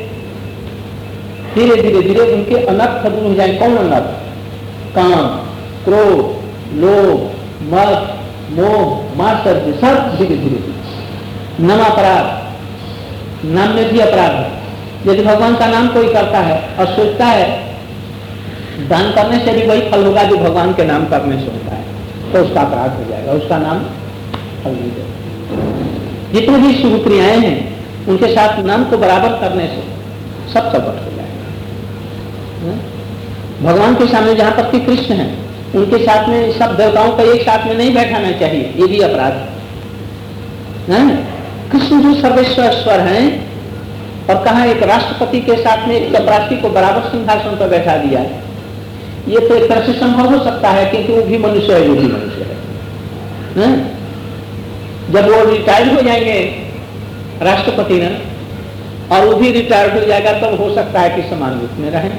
B: धीरे धीरे धीरे उनके अनर्थ दूर हो जाए। कौन अनर्थ? काम, क्रोध, लोभ, मद, मोह, मात्सर्य, सब धीरे धीरे। नाम अपराध, नाम में भी अपराध है। यदि भगवान का नाम कोई करता है और सोचता है दान करने से भी वही फल होगा जो भगवान के नाम करने से होता है, तो उसका अपराध हो जाएगा, उसका नाम फल नहीं देगा। जितनी भी शुभ क्रियाएं हैं उनके साथ नाम को बराबर करने से सब चौपट हो जाएगा। भगवान के सामने जहां तक कि कृष्ण है उनके साथ में सब देवताओं को एक साथ में नहीं बैठाना चाहिए, ये भी अपराध है। कृष्ण जो सर्वेश्वर हैं और कहा एक राष्ट्रपति के साथ में एक चपरासी को बराबर सिंहासन पर बैठा दिया, ये तो एक तरह से संभव हो सकता है क्योंकि वो भी मनुष्य है, वो भी मनुष्य है, है? जब वो रिटायर्ड हो जाएंगे राष्ट्रपति ने और वो भी रिटायर्ड हो जाएगा तब तो हो सकता है कि समान रूप में रहें,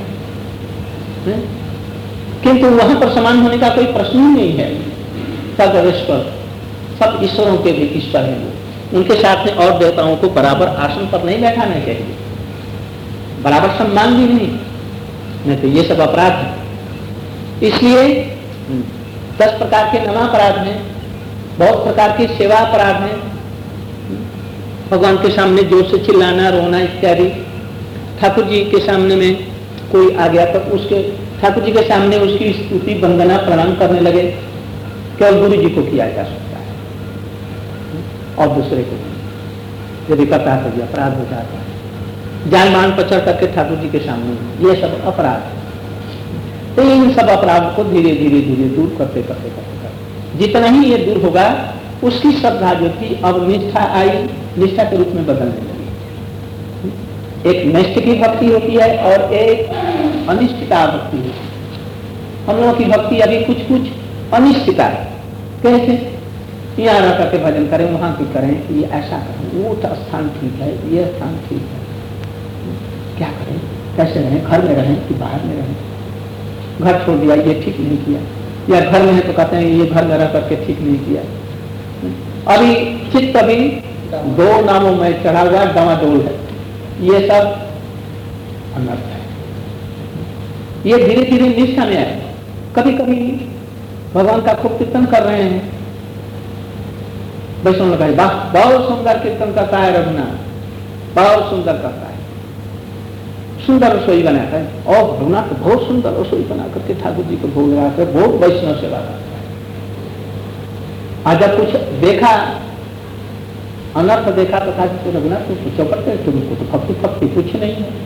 B: किंतु वहां पर समान होने का कोई प्रश्न ही नहीं है। सब ईश्वर, सब ईश्वरों के भी ईश्वर है, उनके साथ में और देवताओं को बराबर आसन पर नहीं बैठाना चाहिए, बराबर सम्मान भी नहीं, नहीं तो ये सब अपराध है। इसलिए दस प्रकार के नमापराध हैं, बहुत प्रकार की सेवा अपराध हैं। भगवान के सामने जोर से चिल्लाना, रोना इत्यादि। ठाकुर जी के सामने में कोई आ गया तो उसके ठाकुर जी के सामने उसकी स्तुति वंदना प्रणाम करने लगे, केवल गुरु जी को किया जा सकता है और दूसरे को यदि करता है तो अपराध हो जाता है। जान मान पचड़ करके ठाकुर जी के सामने, ये सब अपराध है। तो इन सब अपराध को धीरे धीरे धीरे दूर करते करते करते करते जितना ही ये दूर होगा उसकी श्रद्धा जो थी अब निष्ठा आई, निष्ठा के रूप में बदलने लगी। एक निष्ठ की भक्ति होती है और एक अनिष्ठिता भक्ति होती है। हम लोगों की भक्ति अभी कुछ कुछ अनिश्चिता है। कैसे? यहाँ रह करके भजन करें, वहां की करें, ये ऐसा करें, वो स्थान ठीक है, ये स्थान ठीक है, क्या करें, कैसे रहें, घर में रहें कि बाहर में रहें, घर छोड़ दिया ये ठीक नहीं किया, या घर में है तो कहते हैं ये घर में रह करके ठीक नहीं किया। अभी चित्त अभी दो नामों में चढ़ा हुआ डमाडोल है, ये सब अनर्थ है। ये धीरे धीरे निष्ठा में आए। कभी कभी भगवान का खूब कीर्तन कर रहे हैं, वैष्णव लगाए वाह बहुत सुंदर कीर्तन करता है रघुनाथ, बहुत सुंदर करता है, सुंदर रसोई बनाता है और रघुनाथ तो बहुत सुंदर रसोई बना करके ठाकुर जी को भोग लगाकर बहुत वैष्णव सेवा करता है। आज जब कुछ देखा अनर्थ देखा तो ठाकुर रघुनाथ को पूछो करते तुमको तो भक्ति भक्ति कुछ नहीं है,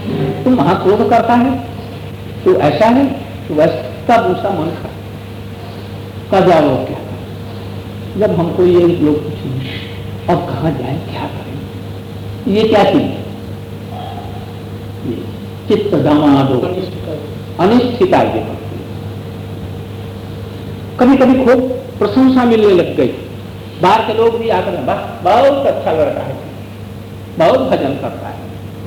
B: तू महाक्रोध करता है, तू ऐसा है, तू वैसा दूसरा मन खा का जवाब क्या? जब हमको ये लोग पूछेंगे अब कहाँ जाए, क्या करें, ये क्या चीज? ये चित्त दामादो अनिश्चिता ये पड़ती है। कभी कभी खूब प्रशंसा मिलने लग गई, बाहर के लोग भी आकर बहुत अच्छा लड़का है, बहुत भजन करता है।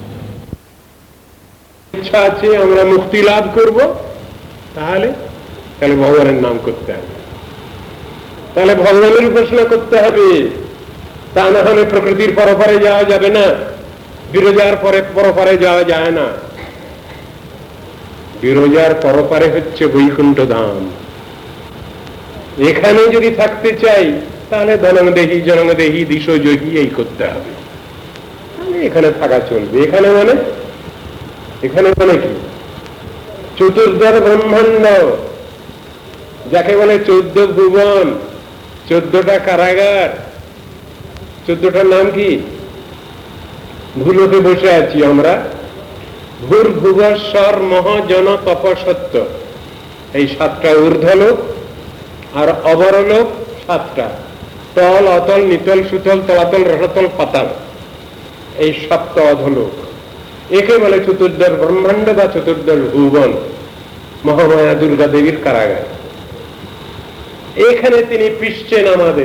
A: इच्छा আছে আমরা মুক্তি লাভ করব, তাহলে তাহলে ভগবানের নাম করতে হবে, তাহলে ভগবানের উপাসনা করতে হবে। তা না হলে প্রকৃতির পরপারে যাওয়া যাবে না, বিরজার পরে পরপারে যাওয়া যায় না। বিরজার পরপারে হচ্ছে বৈকুণ্ঠ ধাম। এখানে যদি থাকতে চাই তাহলে ধনংদেহী জনংদেহী দিশোযোগী এই করতে হবে, তাহলে এখানে থাকা চলবে। এখানে মানে এখানে মানে কি? চতুর্দশ ব্রহ্মাণ্ড, যাকে বলে চোদ্দ ভুবন, চোদ্দটা কারাগার। চোদ্দটার নাম কি? ভূলোকে বসে আছি আমরা, ভূর ভুবস্বর মহাজন তপসত্য, এই সাতটা ঊর্ধ্বলোক, আর অবরলোক সাতটা, তল অতল নিতল সুতল তলাতল রসাতল পাতাল, এই সপ্ত অধলোক। একে বলে চতুর্দশ ব্রহ্মাণ্ড বা চতুর্দশ ভুবন, মহামায়া দুর্গা দেবীর কারাগার। এখানে তিনি পিষছেন আমাদের,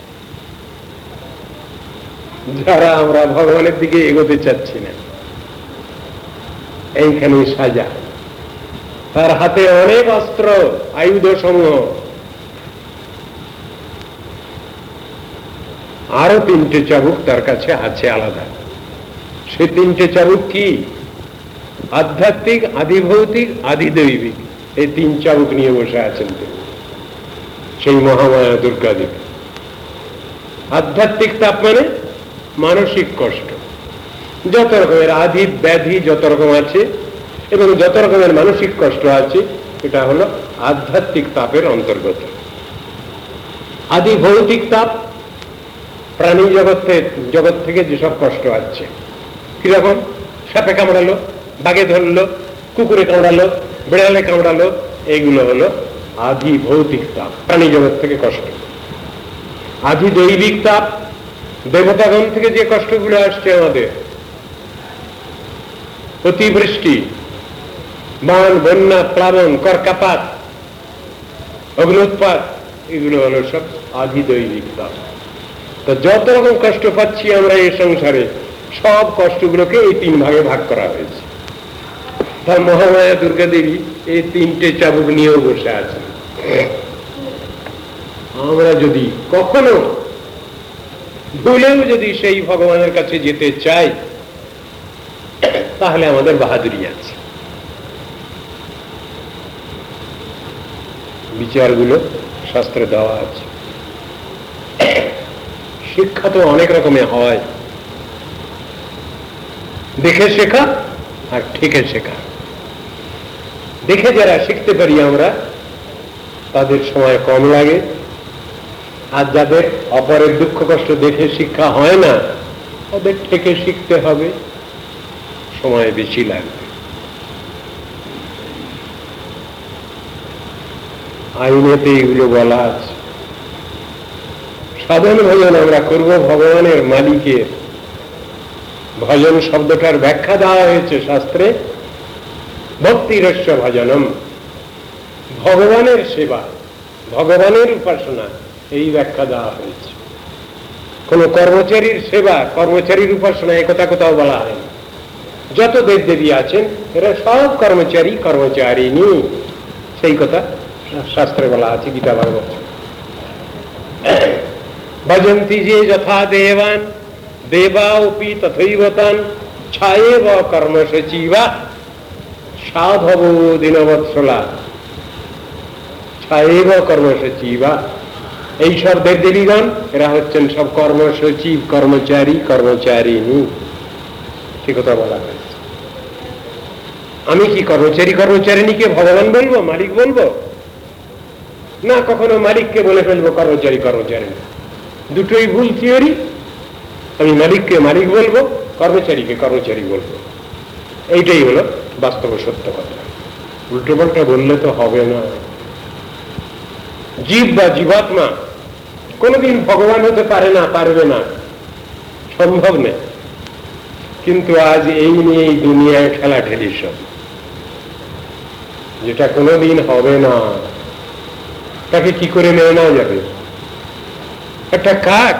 A: যারা আমরা ভগবানের দিকে এগোতে চাচ্ছি না। এইখানে সাজা, তার হাতে অনেক অস্ত্র আয়ুধ সমূহ। আরো তিনটে চাবুক তার কাছে আছে আলাদা। সে তিনটে চাবুক কি? আধ্যাত্মিক, আদিভৌতিক, আদিদৈবিক, এই তিন চাবুক নিয়ে বসে আছেন তিনি, সেই মহামায়া দুর্গা দেবী। আধ্যাত্মিক তাপ মানে মানসিক কষ্ট, যত রকমের আদি ব্যাধি যত রকম আছে এবং যত রকমের মানসিক কষ্ট আছে, এটা হলো আধ্যাত্মিক তাপের অন্তর্গত। আদি ভৌতিক তাপ প্রাণী জগতের জগৎ থেকে যেসব কষ্ট আছে, কিরকম? সাপে কামড়ালো, বাঘে ধরলো, কুকুরে কামড়ালো, বিড়ালে কামড়ালো, এইগুলো হলো আদি ভৌতিক তাপ, প্রাণী জগৎ থেকে কষ্ট। আদি দৈবিক তাপ, দেবতাগণ থেকে যে কষ্টগুলো আসছে আমাদের, অতিবৃষ্টি, বান, বন্যা, প্লাবন, করকাপাত, অগ্নুৎপাত, এগুলো হলো সব আদি দৈবিক তাপ। তো যত রকম কষ্ট পাচ্ছি আমরা এই সংসারে, সব কষ্টগুলোকে এই তিন ভাগে ভাগ করা হয়েছে। তার মহামায়া দুর্গা দেবী এই তিনটে চাবুক নিয়েও বসে আছেন। আমরা যদি কখনো ভুলেও যদি সেই ভগবানের কাছে যেতে চাই, তাহলে আমাদের বাহাদুরি আছে। বিচারগুলো শাস্ত্রে দেওয়া আছে। শিক্ষা তো অনেক রকমের হয়, দেখে শেখা আর ঠিকে শেখা। দেখে যারা শিখতে পারি আমরা, তাদের সময় কম লাগে, আর যাদের অপরের দুঃখ কষ্ট দেখে শিক্ষা হয় না, ওদের ঠিকে শিখতে হবে, সময় বেশি লাগবে। আইনেতে এগুলো বলা আছে। সাধন ভজন আমরা করব ভগবানের, মালিকের। ভজন শব্দটার ব্যাখ্যা দেওয়া হয়েছে শাস্ত্রে, ভক্তিরস্য ভজনম, ভগবানের সেবা, ভগবানের উপাসনা, এই ব্যাখ্যা দেওয়া হয়েছে। কোন কর্মচারীর সেবা, কর্মচারীর উপাসনা, একথা কোথাও বলা হয়নি। যত দেব দেবী আছেন এরা সব কর্মচারী, কর্মচারিণী, সেই কথা শাস্ত্রে বলা আছে, গীতা ভাগবত। ভজন্তি যে যথা দেবান দেবাওপি তথৈবতান ছায়েব কর্মসচিবা সাধব দিনবৎসলা, ছায়েব কর্মসচিবা। এই সব দেব দেবীগণ এরা হচ্ছেন সব কর্মসচিব, কর্মচারী, কর্মচারিণী, সে কথা বলা হয়েছে। আমি কি কর্মচারী কর্মচারিণীকে ভগবান বলবো, মালিক বলবো না? কখনো মালিককে বলে ফেলবো কর্মচারী কর্মচারিণী, দুটোই ভুল থিওরি। আমি মালিককে মালিক বলবো, কর্মচারীকে কর্মচারী বলবো, এইটাই হলো বাস্তব সত্য কথা। উল্টো পাল্টা বললে তো হবে না। জীব বা জীবাত্মা কোনদিন ভগবান হতে পারে না, পারবে না, সম্ভব নেই। কিন্তু আজ এই নিয়ে এই দুনিয়ায় খেলা ঠেলি সব, যেটা কোনদিন হবে না তাকে কি করে মেনে নেওয়া যাবে? একটা কাক,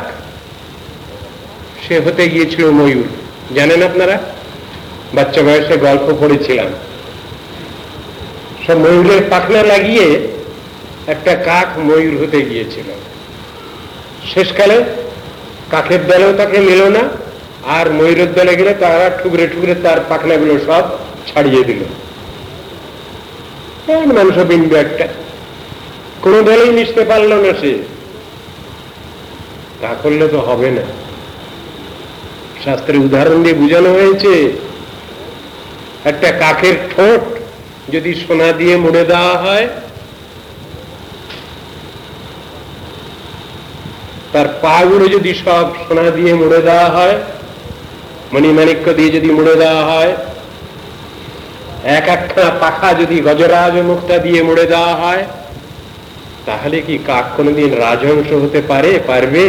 A: সে হতে গিয়েছিল ময়ূর, জানেন আপনারা? বাচ্চা বয়সে গল্প পড়েছিলাম। সব ময়ূরের পাখনা লাগিয়ে একটা কাক ময়ূর হতে গিয়েছিল। শেষকালে কাকের দলেও তাকে নিল না, আর ময়ূরের দলে গেলে তারা ঠুকরে ঠুকরে তার পাখনাগুলো সব ছাড়িয়ে দিল। মানুষ বিন্দু একটা, কোন দলেই মিশতে পারল না সে। তা করলে তো হবে না। শাস্ত্রে উদাহরণ দিয়ে বোঝানো হয়েছে, একটা কাকের ঠোঁট যদি সোনা দিয়ে মুড়ে দেওয়া হয়, তার পা গুলো যদি সব সোনা দিয়ে মুড়ে দেওয়া হয়, মণিমাণিক্য দিয়ে যদি মুড়ে দেওয়া হয়, এক একটা পাখা যদি গজরাজ মুক্তা দিয়ে মুড়ে দেওয়া হয়, তাহলে কি কাক কোনদিন রাজহংস হতে পারে? পারবে?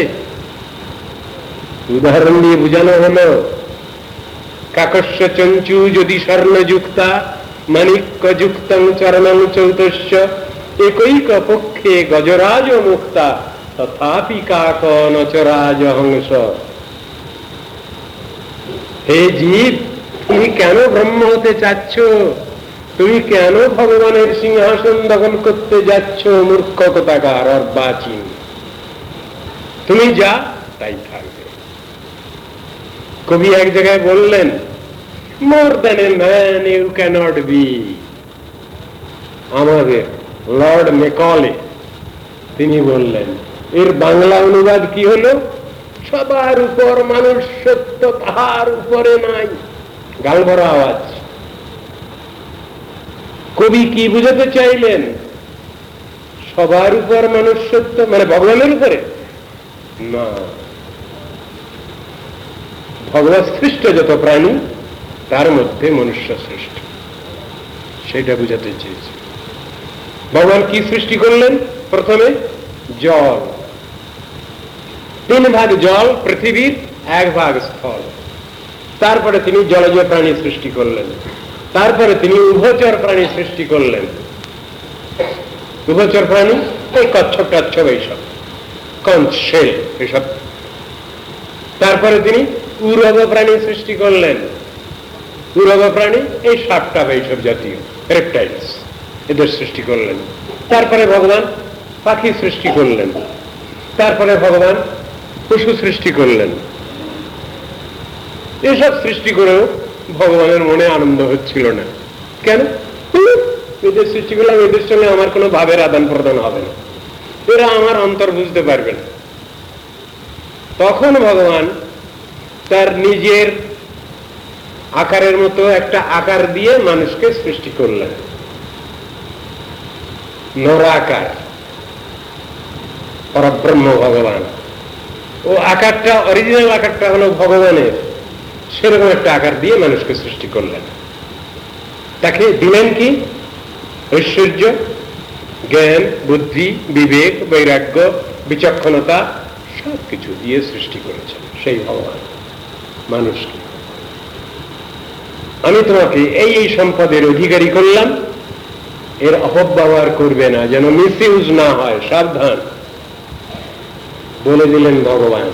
A: উদাহরণ দিয়ে বোঝানো হলো, কাকস্য চঞ্চু যদি স্বর্ণযুক্তা মাণিক্য যুক্তং চরণং চৌতস্য একৈক পক্ষে গজরাজ মুক্তা তথাপি কাক নচরাজ হংস। হে জীব, তুমি কেন ব্রহ্ম হতে চাচ্ছ? তুমি কেন ভগবানের সিংহাসন দখল করতে যাচ্ছ? মূর্খ কোথাকার অর্বাচীন। তুমি যা তাই থাকবে। কবি এক জায়গায় বললেন, more than a man you cannot be. আমাদের লর্ড মেকলে তিনি বললেন, এর বাংলা অনুবাদ কি হলো? সবার উপর মানুষ সত্য, তাহার উপরে নাই। গালভরা আওয়াজ। কবি কি বুঝাতে চাইলেন? সবার উপর মানুষ সত্য মানে ভগবানের উপরে না, ভগবান সৃষ্ট যত প্রাণী তার মধ্যে মনুষ্য সৃষ্ট, সেটা বুঝাতে চেয়েছে। ভগবান কি সৃষ্টি করলেন? প্রথমে জল, তিন ভাগ জল পৃথিবীর, এক ভাগ স্থল। তারপরে তিনি জলজ প্রাণী সৃষ্টি করলেন। তারপরে তিনি উভচর প্রাণী সৃষ্টি করলেন। উভচর প্রাণী এই কচ্ছপ টচ্ছপ এইসব, কঞ্চ, শেল এসব। তারপরে তিনি উরব প্রাণী সৃষ্টি করলেন। উরব প্রাণী এই সাপটা এইসব জাতীয় রেপটাইলস, এদের সৃষ্টি করলেন। তারপরে ভগবান পাখি সৃষ্টি করলেন। তারপরে ভগবান পশু সৃষ্টি করলেন। এসব সৃষ্টি করেও ভগবানের মনে আনন্দ হচ্ছিল না। কেন? এদের সৃষ্টি করলাম, এদের সঙ্গে আমার কোনো ভাবের আদান প্রদান হবে না, এরা আমার অন্তর বুঝতে পারবে না। তখন ভগবান তার নিজের আকারের মতো একটা আকার দিয়ে মানুষকে সৃষ্টি করলেন, নরাকার, পরব্রহ্ম ভগবান। ও আকারটা, অরিজিনাল আকারটা হলো ভগবানের, সেরকম একটা আকার দিয়ে মানুষকে সৃষ্টি করলেন। তাকে দিলেন কি? ঐশ্বর্য, জ্ঞান, বুদ্ধি, বিবেক, বৈরাগ্য, বিচক্ষণতা সবকিছু দিয়ে সৃষ্টি করেছেন সেই ভগবান মানুষকে। আমি তোমাকে এই এই সম্পদের অধিকারী করলাম, এর অপব্যবহার করবে না, যেন মিস ইউজ না হয়, সাবধান বলে দিলেন ভগবান।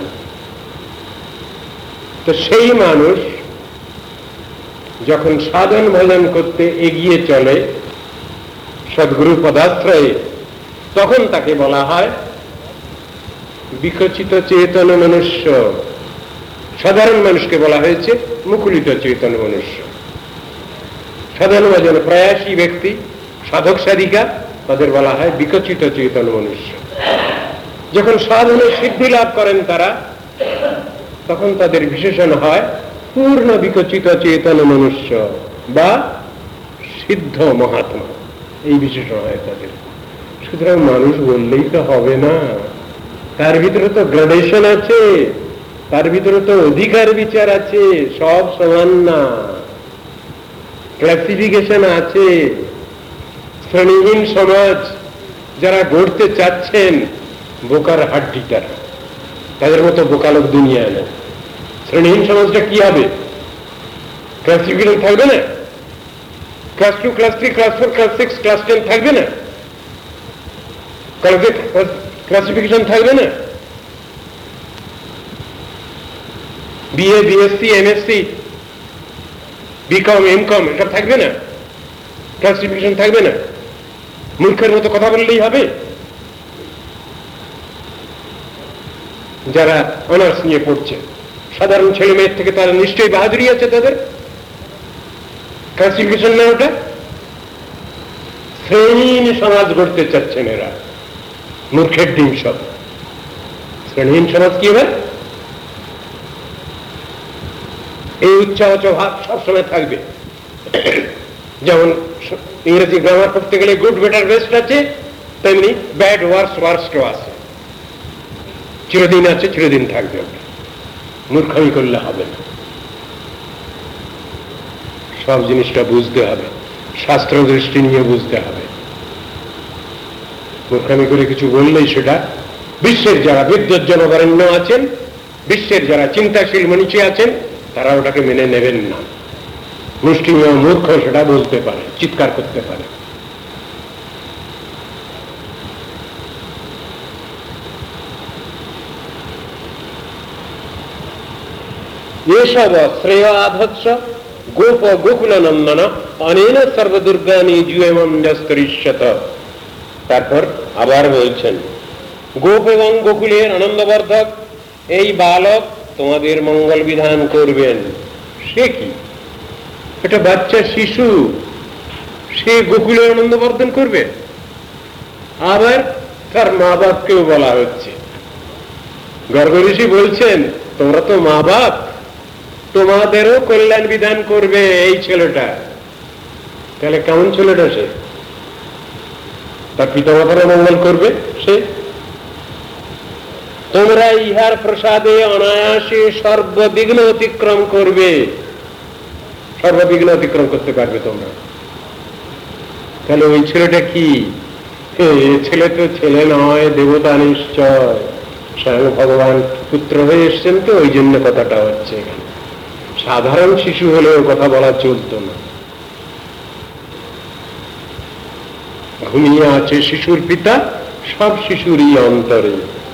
A: তো সেই মানুষ যখন সাধন ভজন করতে এগিয়ে চলে সদ্গুরু পদাশ্রয়ে, তখন তাকে বলা হয় বিকচিত চেতন মনুষ্য। সাধারণ মানুষকে বলা হয়েছে মুকুলিত চেতন মনুষ্য। সাধারণ ভজন প্রয়াসী ব্যক্তি, সাধক সাধিকা, তাদের বলা হয় বিকচিত চেতন মনুষ্য। যখন সাধনে সিদ্ধি লাভ করেন তারা, তখন তাদের বিশেষণ হয় পূর্ণ বিকচিত চেতন মনুষ্য বা সিদ্ধ মহাত্মা, এই বিশেষণ হয় তাদের। সুতরাং মানুষ বললেই তো হবে না, তার ভিতরে তো গ্রাডেশন আছে, তার ভিতরে তো অধিকার বিচার আছে, সব সমান না। ক্লাসিফিকেশন আছে। শ্রেণীহীন সমাজ যারা গড়তে চাচ্ছেন, বোকার হাড্ডিটার, তাদের মতো বোকা লোক দুনিয়ায় নেই। শ্রেণীহীন সমাজটা কি হবে? ক্লাসিফিকেশন থাকবে না? Class two, class three, class four, class six, class ten থাকবে না? কলেজে ক্লাসিফিকেশন থাকবে না? BA, BSc, MSc, BCom, MCom এসব থাকবে না? ক্লাসিফিকেশন থাকবে না? মূর্খের মতো কথা বললেই হবে? যারা অনার্স নিয়ে পড়ছে, সাধারণ ছেলে মেয়ের থেকে তারা নিশ্চয়ই বাহাদুরি আছে তাদের। ক্লাসিফিকেশন না ওটা? শ্রেণীহীন সমাজ গড়তে চাচ্ছেন এরা, মূর্খের ডিম সব। শ্রেণীহীন সমাজ কি হবে? এই উচ্চাওয়াচ ভাব সবসময় থাকবে। যেমন ইংরেজি গ্রামার পড়তে গেলে গুড, বেটার, বেস্ট আছে, তেমনি ব্যাড, ওয়ার্স, ওয়ার্স্টও আছে। চিরদিন আছে, চিরদিন থাকবে। মূর্খামি করলে হবে না, সব জিনিসটা বুঝতে হবে, শাস্ত্র দৃষ্টি নিয়ে বুঝতে হবে। মূর্খামি করে কিছু বললেই সেটা বিশ্বের যারা বিদ্যুৎ জনবরেণ্য আছেন, বিশ্বের যারা চিন্তাশীল মনীষী আছেন, তারা ওটাকে মেনে নেবেন না। মুষ্টিমেয় মূর্খ সেটা বলতে পারে, চিৎকার করতে পারে। এসব শ্রেয় আধৎস গোপ গোকুল নন্দন অনেন সর্বদুর্গানি জুয়েমঞ্জস্তরিষ্যত। তারপর আবার বলছেন, গোপ এবং গোকুলের আনন্দবর্ধক এই বালক তোমাদের মঙ্গল বিধান করবেন। সে কি? এটা বাচ্চা শিশু, সে গোকুলের আনন্দবর্ধন করবে? আবার তার মা বাপকেও বলা হচ্ছে। গর্গ ঋষি বলছেন, তোমরা তো মা বাপ, তোমাদেরও কল্যাণ বিধান করবে এই ছেলেটা। তাহলে কেমন ছেলেটা সে? তার পিতামাতারও মঙ্গল করবে সে। তোমরা ইহার প্রসাদে অনায়াসে সর্ববিঘ্ন অতিক্রম করবে। সর্ববিঘ্ন অতিক্রম করতে পারবে তোমরা। তাহলে ওই ছেলেটা কি? ছেলে তো ছেলে নয়, দেবতা নিশ্চয়। স্বয়ং ভগবান পুত্র হয়ে এসছেন, তো ওই জন্য কথাটা হচ্ছে এখানে। সাধারণ শিশু হলেও কথা বলা চলত না। ঘুমিয়ে আছে শিশুর পিতা, সব শিশুরই অন্তরে।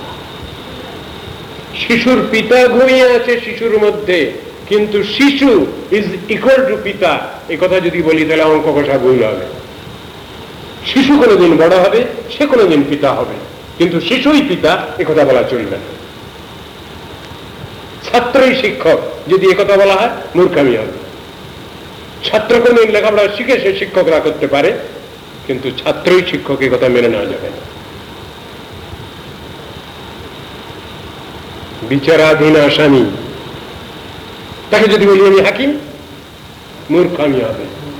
A: শিশুর পিতা ঘুমিয়ে আছে শিশুর মধ্যে, কিন্তু শিশু ইজ ইকুয়াল টু পিতা, এই কথা যদি বলি তাহলে অঙ্ক কষা ভুল হবে। শিশু কোনোদিন বড় হবে, সে কোনোদিন পিতা হবে, কিন্তু শিশুই পিতা এ কথা বলা চলবে না। ছাত্রই শিক্ষক যদি একথা বলা হয়, মূর্খামি হবে। ছাত্র কোনদিন লেখাপড়া শিখে সে শিক্ষকরা করতে পারে, কিন্তু ছাত্রই শিক্ষক এ কথা মেনে নেওয়া যাবে না। বিচারাধীন আসামি, তাকে যদি বলি আমি হাকিম, মূর্খামি হবে।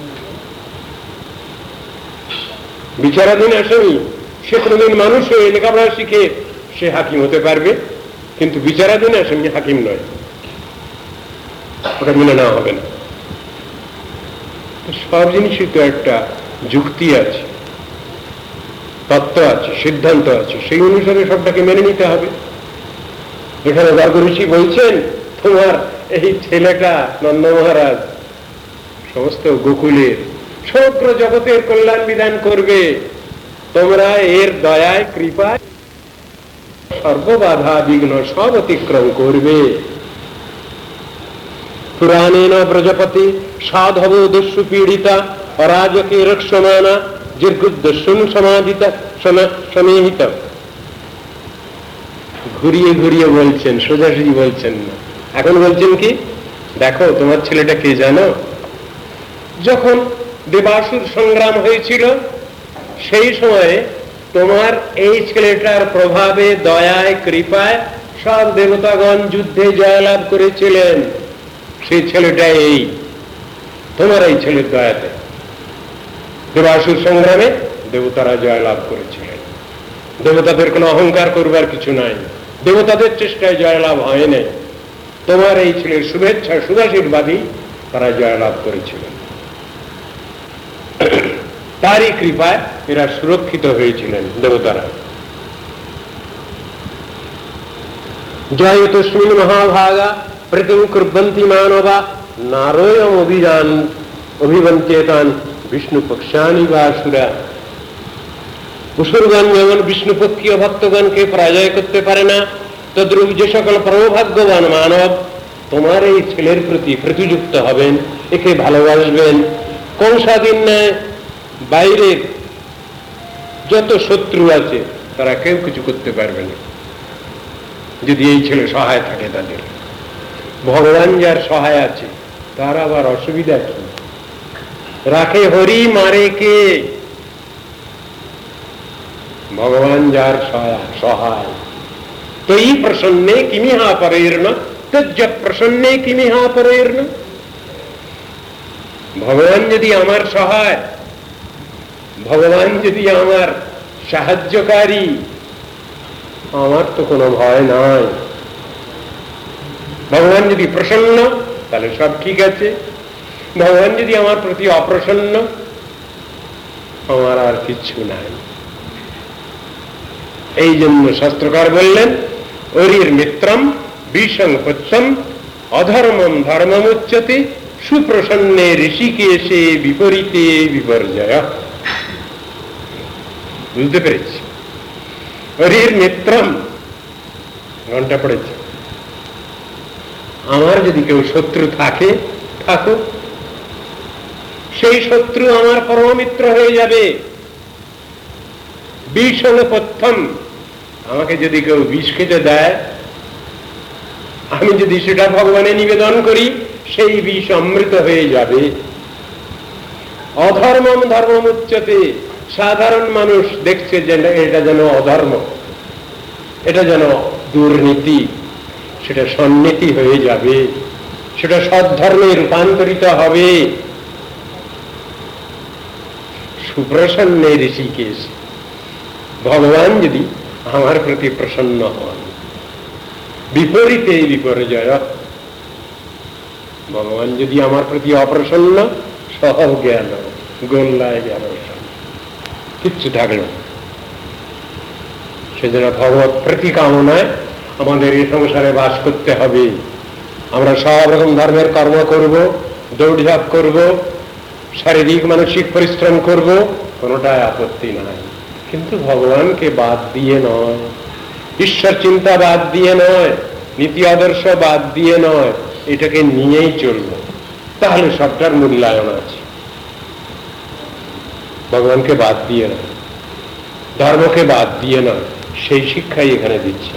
A: বিচারাধীন আসামি, সে কোনদিন মানুষ হয়ে লেখাপড়া শিখে সে হাকিম হতে পারবে, কিন্তু বিচারাধীন আসামি হাকিম নয়, ওটা মেনে নেওয়া হবে না। সব জিনিসই তো একটা যুক্তি আছে, তত্ত্ব আছে, সিদ্ধান্ত আছে, সেই অনুসারে সবটাকে মেনে নিতে হবে। এখানে গর্গ ঋষি বলছেন, তোমার এই ছেলেটা নন্দ মহারাজ সমস্ত গোকুলের সমগ্র জগতের কল্যাণ বিধান করবে। তোমরা এর দয়ায় কৃপায় সর্ববাধা বিঘ্ন সব অতিক্রম করবে। পুরাণেন ব্রজপতি সাধব দস্যু পীড়িতা অরাজকে রক্ষমানা দীর্ঘদস্যুন সমাধিতা সমেহিত। ঘুরিয়ে ঘুরিয়ে বলছেন, সোজাসুজি বলছেন না। এখন বলছেন কি, দেখো তোমার ছেলেটা কে জানো? যখন দেবাসুর সংগ্রাম হয়েছিল সেই সময়ে তোমার এই ছেলেটার প্রভাবে, দয়ায়, কৃপায় সব দেবতাগণ যুদ্ধে জয়লাভ করেছিলেন। সেই ছেলেটা এই তোমার এই ছেলের দয়াতে দেবাসুর সংগ্রামে দেবতারা জয়লাভ করেছিলেন। দেবতাদের কোনো অহংকার করবার কিছু নাই, দেবতাদের চেষ্টায় জয়লাভ হয় নাই, তোমার এই ছেলের শুভেচ্ছা সুভাষীর্বাদী তারা জয়লাভ করেছিলেন। তারই কৃপায় এরা সুরক্ষিত হয়েছিলেন দেবতারা। জয় তস্মিন মহাভাগা প্রতিম কুর্বন্তি মানবা নারায়ণ অভিযান অভিবঞ্চেতান বিষ্ণু পক্ষানি বা আসুরা। অসুরগণ যেমন বিষ্ণুপক্ষীয় ভক্তগণকে পরাজয় করতে পারে না, তদ্রূপ যে সকল পরমভাগ্যবান মানব তোমার এই ছেলের প্রতি প্রতিযুক্ত হবেন, একে ভালোবাসবেন, কংসাদিন ন্যায় বাইরের যত শত্রু আছে তারা কেউ কিছু করতে পারবে না যদি এই ছেলে সহায় থাকে তাদের। ভগবান যার সহায় আছে তার আবার অসুবিধা কি? রাখে হরি মারে কে? ভগবান যার সহায়। তৈ প্রসন্নে কিমিহা পরের্ন তজ্জ প্রসন্নে কিমিহা পরের্ন। ভগবান যদি আমার সহায়, ভগবান যদি আমার সাহায্যকারী, আমার তো কোনো ভয় নাই। ভগবান যদি প্রসন্ন তাহলে সব ঠিক আছে, ভগবান যদি আমার প্রতি অপ্রসন্ন আমার আর কিচ্ছু নাই। এই জন্য শাস্ত্রকার বললেন অরির মিত্রম বিসংপত্যম অধর্মম ধর্মমুচ্যতে সুপ্রসন্নে ঋষিকেশে বিপরীতে বিপর্যয়। বুঝতে পেরেছি? অরির মিত্রম ঘন্টা পড়েছে। আমার যদি কেউ শত্রু থাকে থাকুক, সেই শত্রু আমার পরমমিত্র হয়ে যাবে। বিষংপত্যম, আমাকে যদি কেউ বিষ খেতে দেয়, আমি যদি সেটা ভগবানে নিবেদন করি, সেই বিষ অমৃত হয়ে যাবে। অধর্মম ধর্মমুচ্যতে, সাধারণ মানুষ দেখছে যে এটা যেন অধর্ম, এটা যেন দুর্নীতি, সেটা সন্নীতি হয়ে যাবে, সেটা সদ্ধর্মে রূপান্তরিত হবে। সুপ্রসন্নে ঋষিকেশ, ভগবান যদি আমার প্রতি প্রসন্ন হন, বিপরীতে বিপর্যয়। ভগবান যদি আমার প্রতি অপ্রসন্ন, সহ জ্ঞান গোল্লায় গেল, কিচ্ছু থাকল। সেজন্য ভগবত প্রতি কামনায় আমাদের এই সংসারে বাস করতে হবে। আমরা সব রকম ধর্মের কর্ম করব, দৌড়ঝাঁপ করব, শারীরিক মানসিক পরিশ্রম করব, কোনোটাই আপত্তি নাই, কিন্তু ভগবানকে বাদ দিয়ে নয়, ঈশ্বর চিন্তা বাদ দিয়ে নয়, নীতি আদর্শ বাদ দিয়ে নয়, এটাকে নিয়েই চলব, তাহলে সবটার মূল্যায়ন আছে। ভগবানকে বাদ দিয়ে নয়, ধর্মকে বাদ দিয়ে নয়, সেই শিক্ষাই এখানে দিচ্ছে।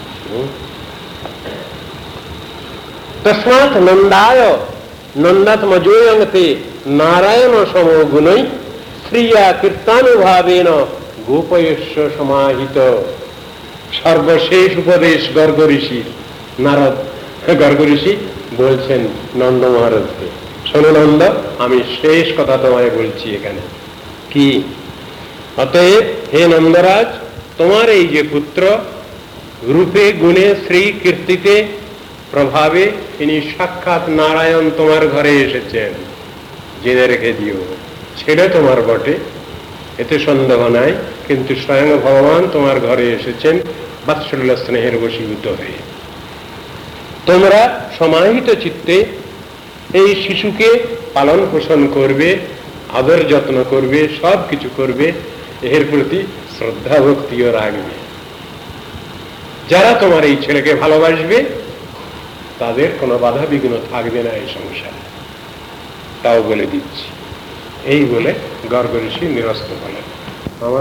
A: তস্মাৎ নন্দায় নন্দাত্মজোয়ংতে নারায়ণ সম গুণৈ শ্রিয়া কীর্তানুভাবেন গোপয়স্য সমাহিত। সর্বশেষ উপদেশ গর্গ ঋষি, নারদ গর্গ ঋষি বলছেন নন্দ মহারাজকে, শোনো নন্দ, আমি শেষ কথা তোমায় বলছি এখানে। কি? অতএব হে নন্দরাজ, তোমার এই যে পুত্র, রূপে গুণে শ্রী কীর্তিতে প্রভাবে তিনি সাক্ষাৎ নারায়ণ তোমার ঘরে এসেছেন, জেনে রেখে দিও। ছেলে তোমার বটে, এতে সন্দেহ নাই, কিন্তু স্বয়ং ভগবান তোমার ঘরে এসেছেন বাৎসল্য স্নেহের বশীভূত হয়ে। তোমরা সমাহিত চিত্তে এই শিশুকে পালন পোষণ করবে, আদর যত্ন করবে, সব কিছু করবে, এর প্রতি শ্রদ্ধা ভক্তিও রাখবে। যারা তোমার এই ছেলেকে ভালোবাসবে তাদের কোনো বাধা বিঘ্ন থাকবে না এই সংসারে, তাও বলে দিচ্ছি। এই বলে গর্গ ঋষি নিরস্ত হলেন। আমার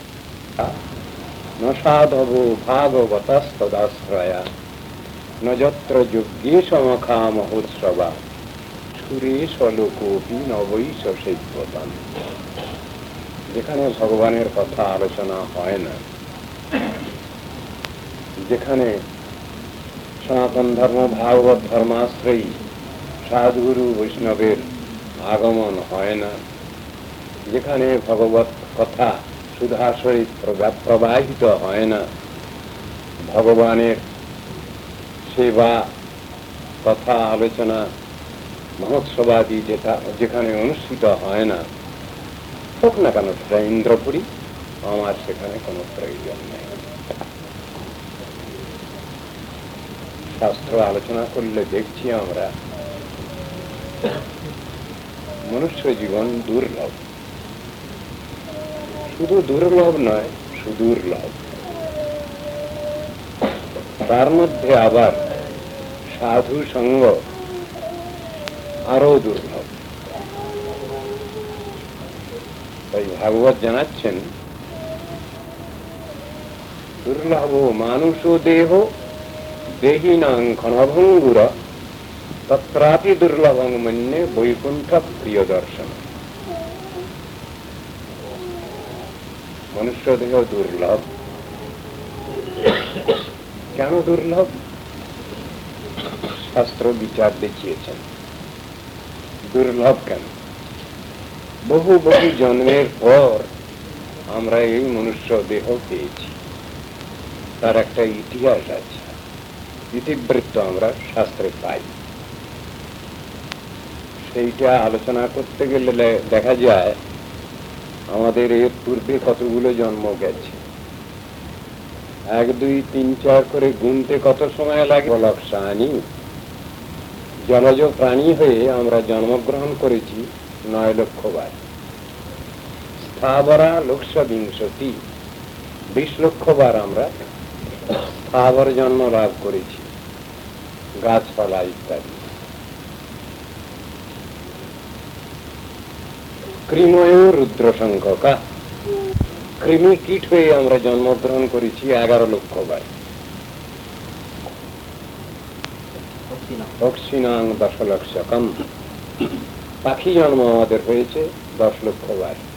A: নসাধব ভাগবতস্তদাশ্রয়া নযত্র যজ্ঞে সমখা মহোৎসবা সুরেশ লোকোপি নবৈশ সেব্যতান। যেখানে ভগবানের কথা আলোচনা হয় না, যেখানে সনাতন ধর্ম ভাগবত ধর্মাশ্রয়ী সাধুগুরু বৈষ্ণবের আগমন হয় না, যেখানে ভগবত কথা সুধা সহিত প্রবাহিত হয় না, ভগবানের সেবা কথা আলোচনা মহোৎসবাদী যেটা যেখানে অনুষ্ঠিত হয় না, হোক না কেন সেটা ইন্দ্রপুরী, আমার সেখানে কোনো প্রয়োজন নেই। শাস্ত্র আলোচনা করলে দেখছি আমরা মনুষ্য জীবন দুর্লভ, শুধু দুর্লভ নয় সুদুর্লভ, তার মধ্যে আবার সাধু সঙ্গ আরো দুর্লভ। তাই ভাগবত জানাচ্ছেন, দুর্লভ মানুষ দেহ দেহিনাং ক্ষণভঙ্গুর তত্রাপি দুর্লভং মন্যে বৈকুণ্ঠ প্রিয় দর্শন। মনুষ্য দেহ দুর্লভ। কেন দুর্লভ? শাস্ত্র বিচার দেখিয়েছেন দুর্লভ কেন। বহু বহু জন্মের পর আমরা এই মনুষ্য দেহ পেয়েছি, তার একটা ইতিহাস আছে, ইতিবৃত্ত আমরা শাস্ত্রে পাই। সেইটা আলোচনা করতে গেলে দেখা যায় আমাদের এর পূর্বে কতগুলো জন্ম গেছে, এক দুই তিন চার করে গুনতে কত সময় লাগে। লক্ষানি জলজ প্রাণী হয়ে আমরা জন্মগ্রহণ করেছি নয় লক্ষ বার। স্থাবরা লক্ষ বিংশতি, বিশ লক্ষ বার আমরা স্থাবর জন্ম লাভ করেছি, গাছপালা ইত্যাদি। কৃময় রুদ্র সংখ্যকা, কৃমি কীট হয়ে আমরা জন্মগ্রহণ করেছি এগারো লক্ষ বার। পক্ষিনাং দশ লক্ষকম, পাখি জন্ম আমাদের হয়েছে দশ লক্ষ বার।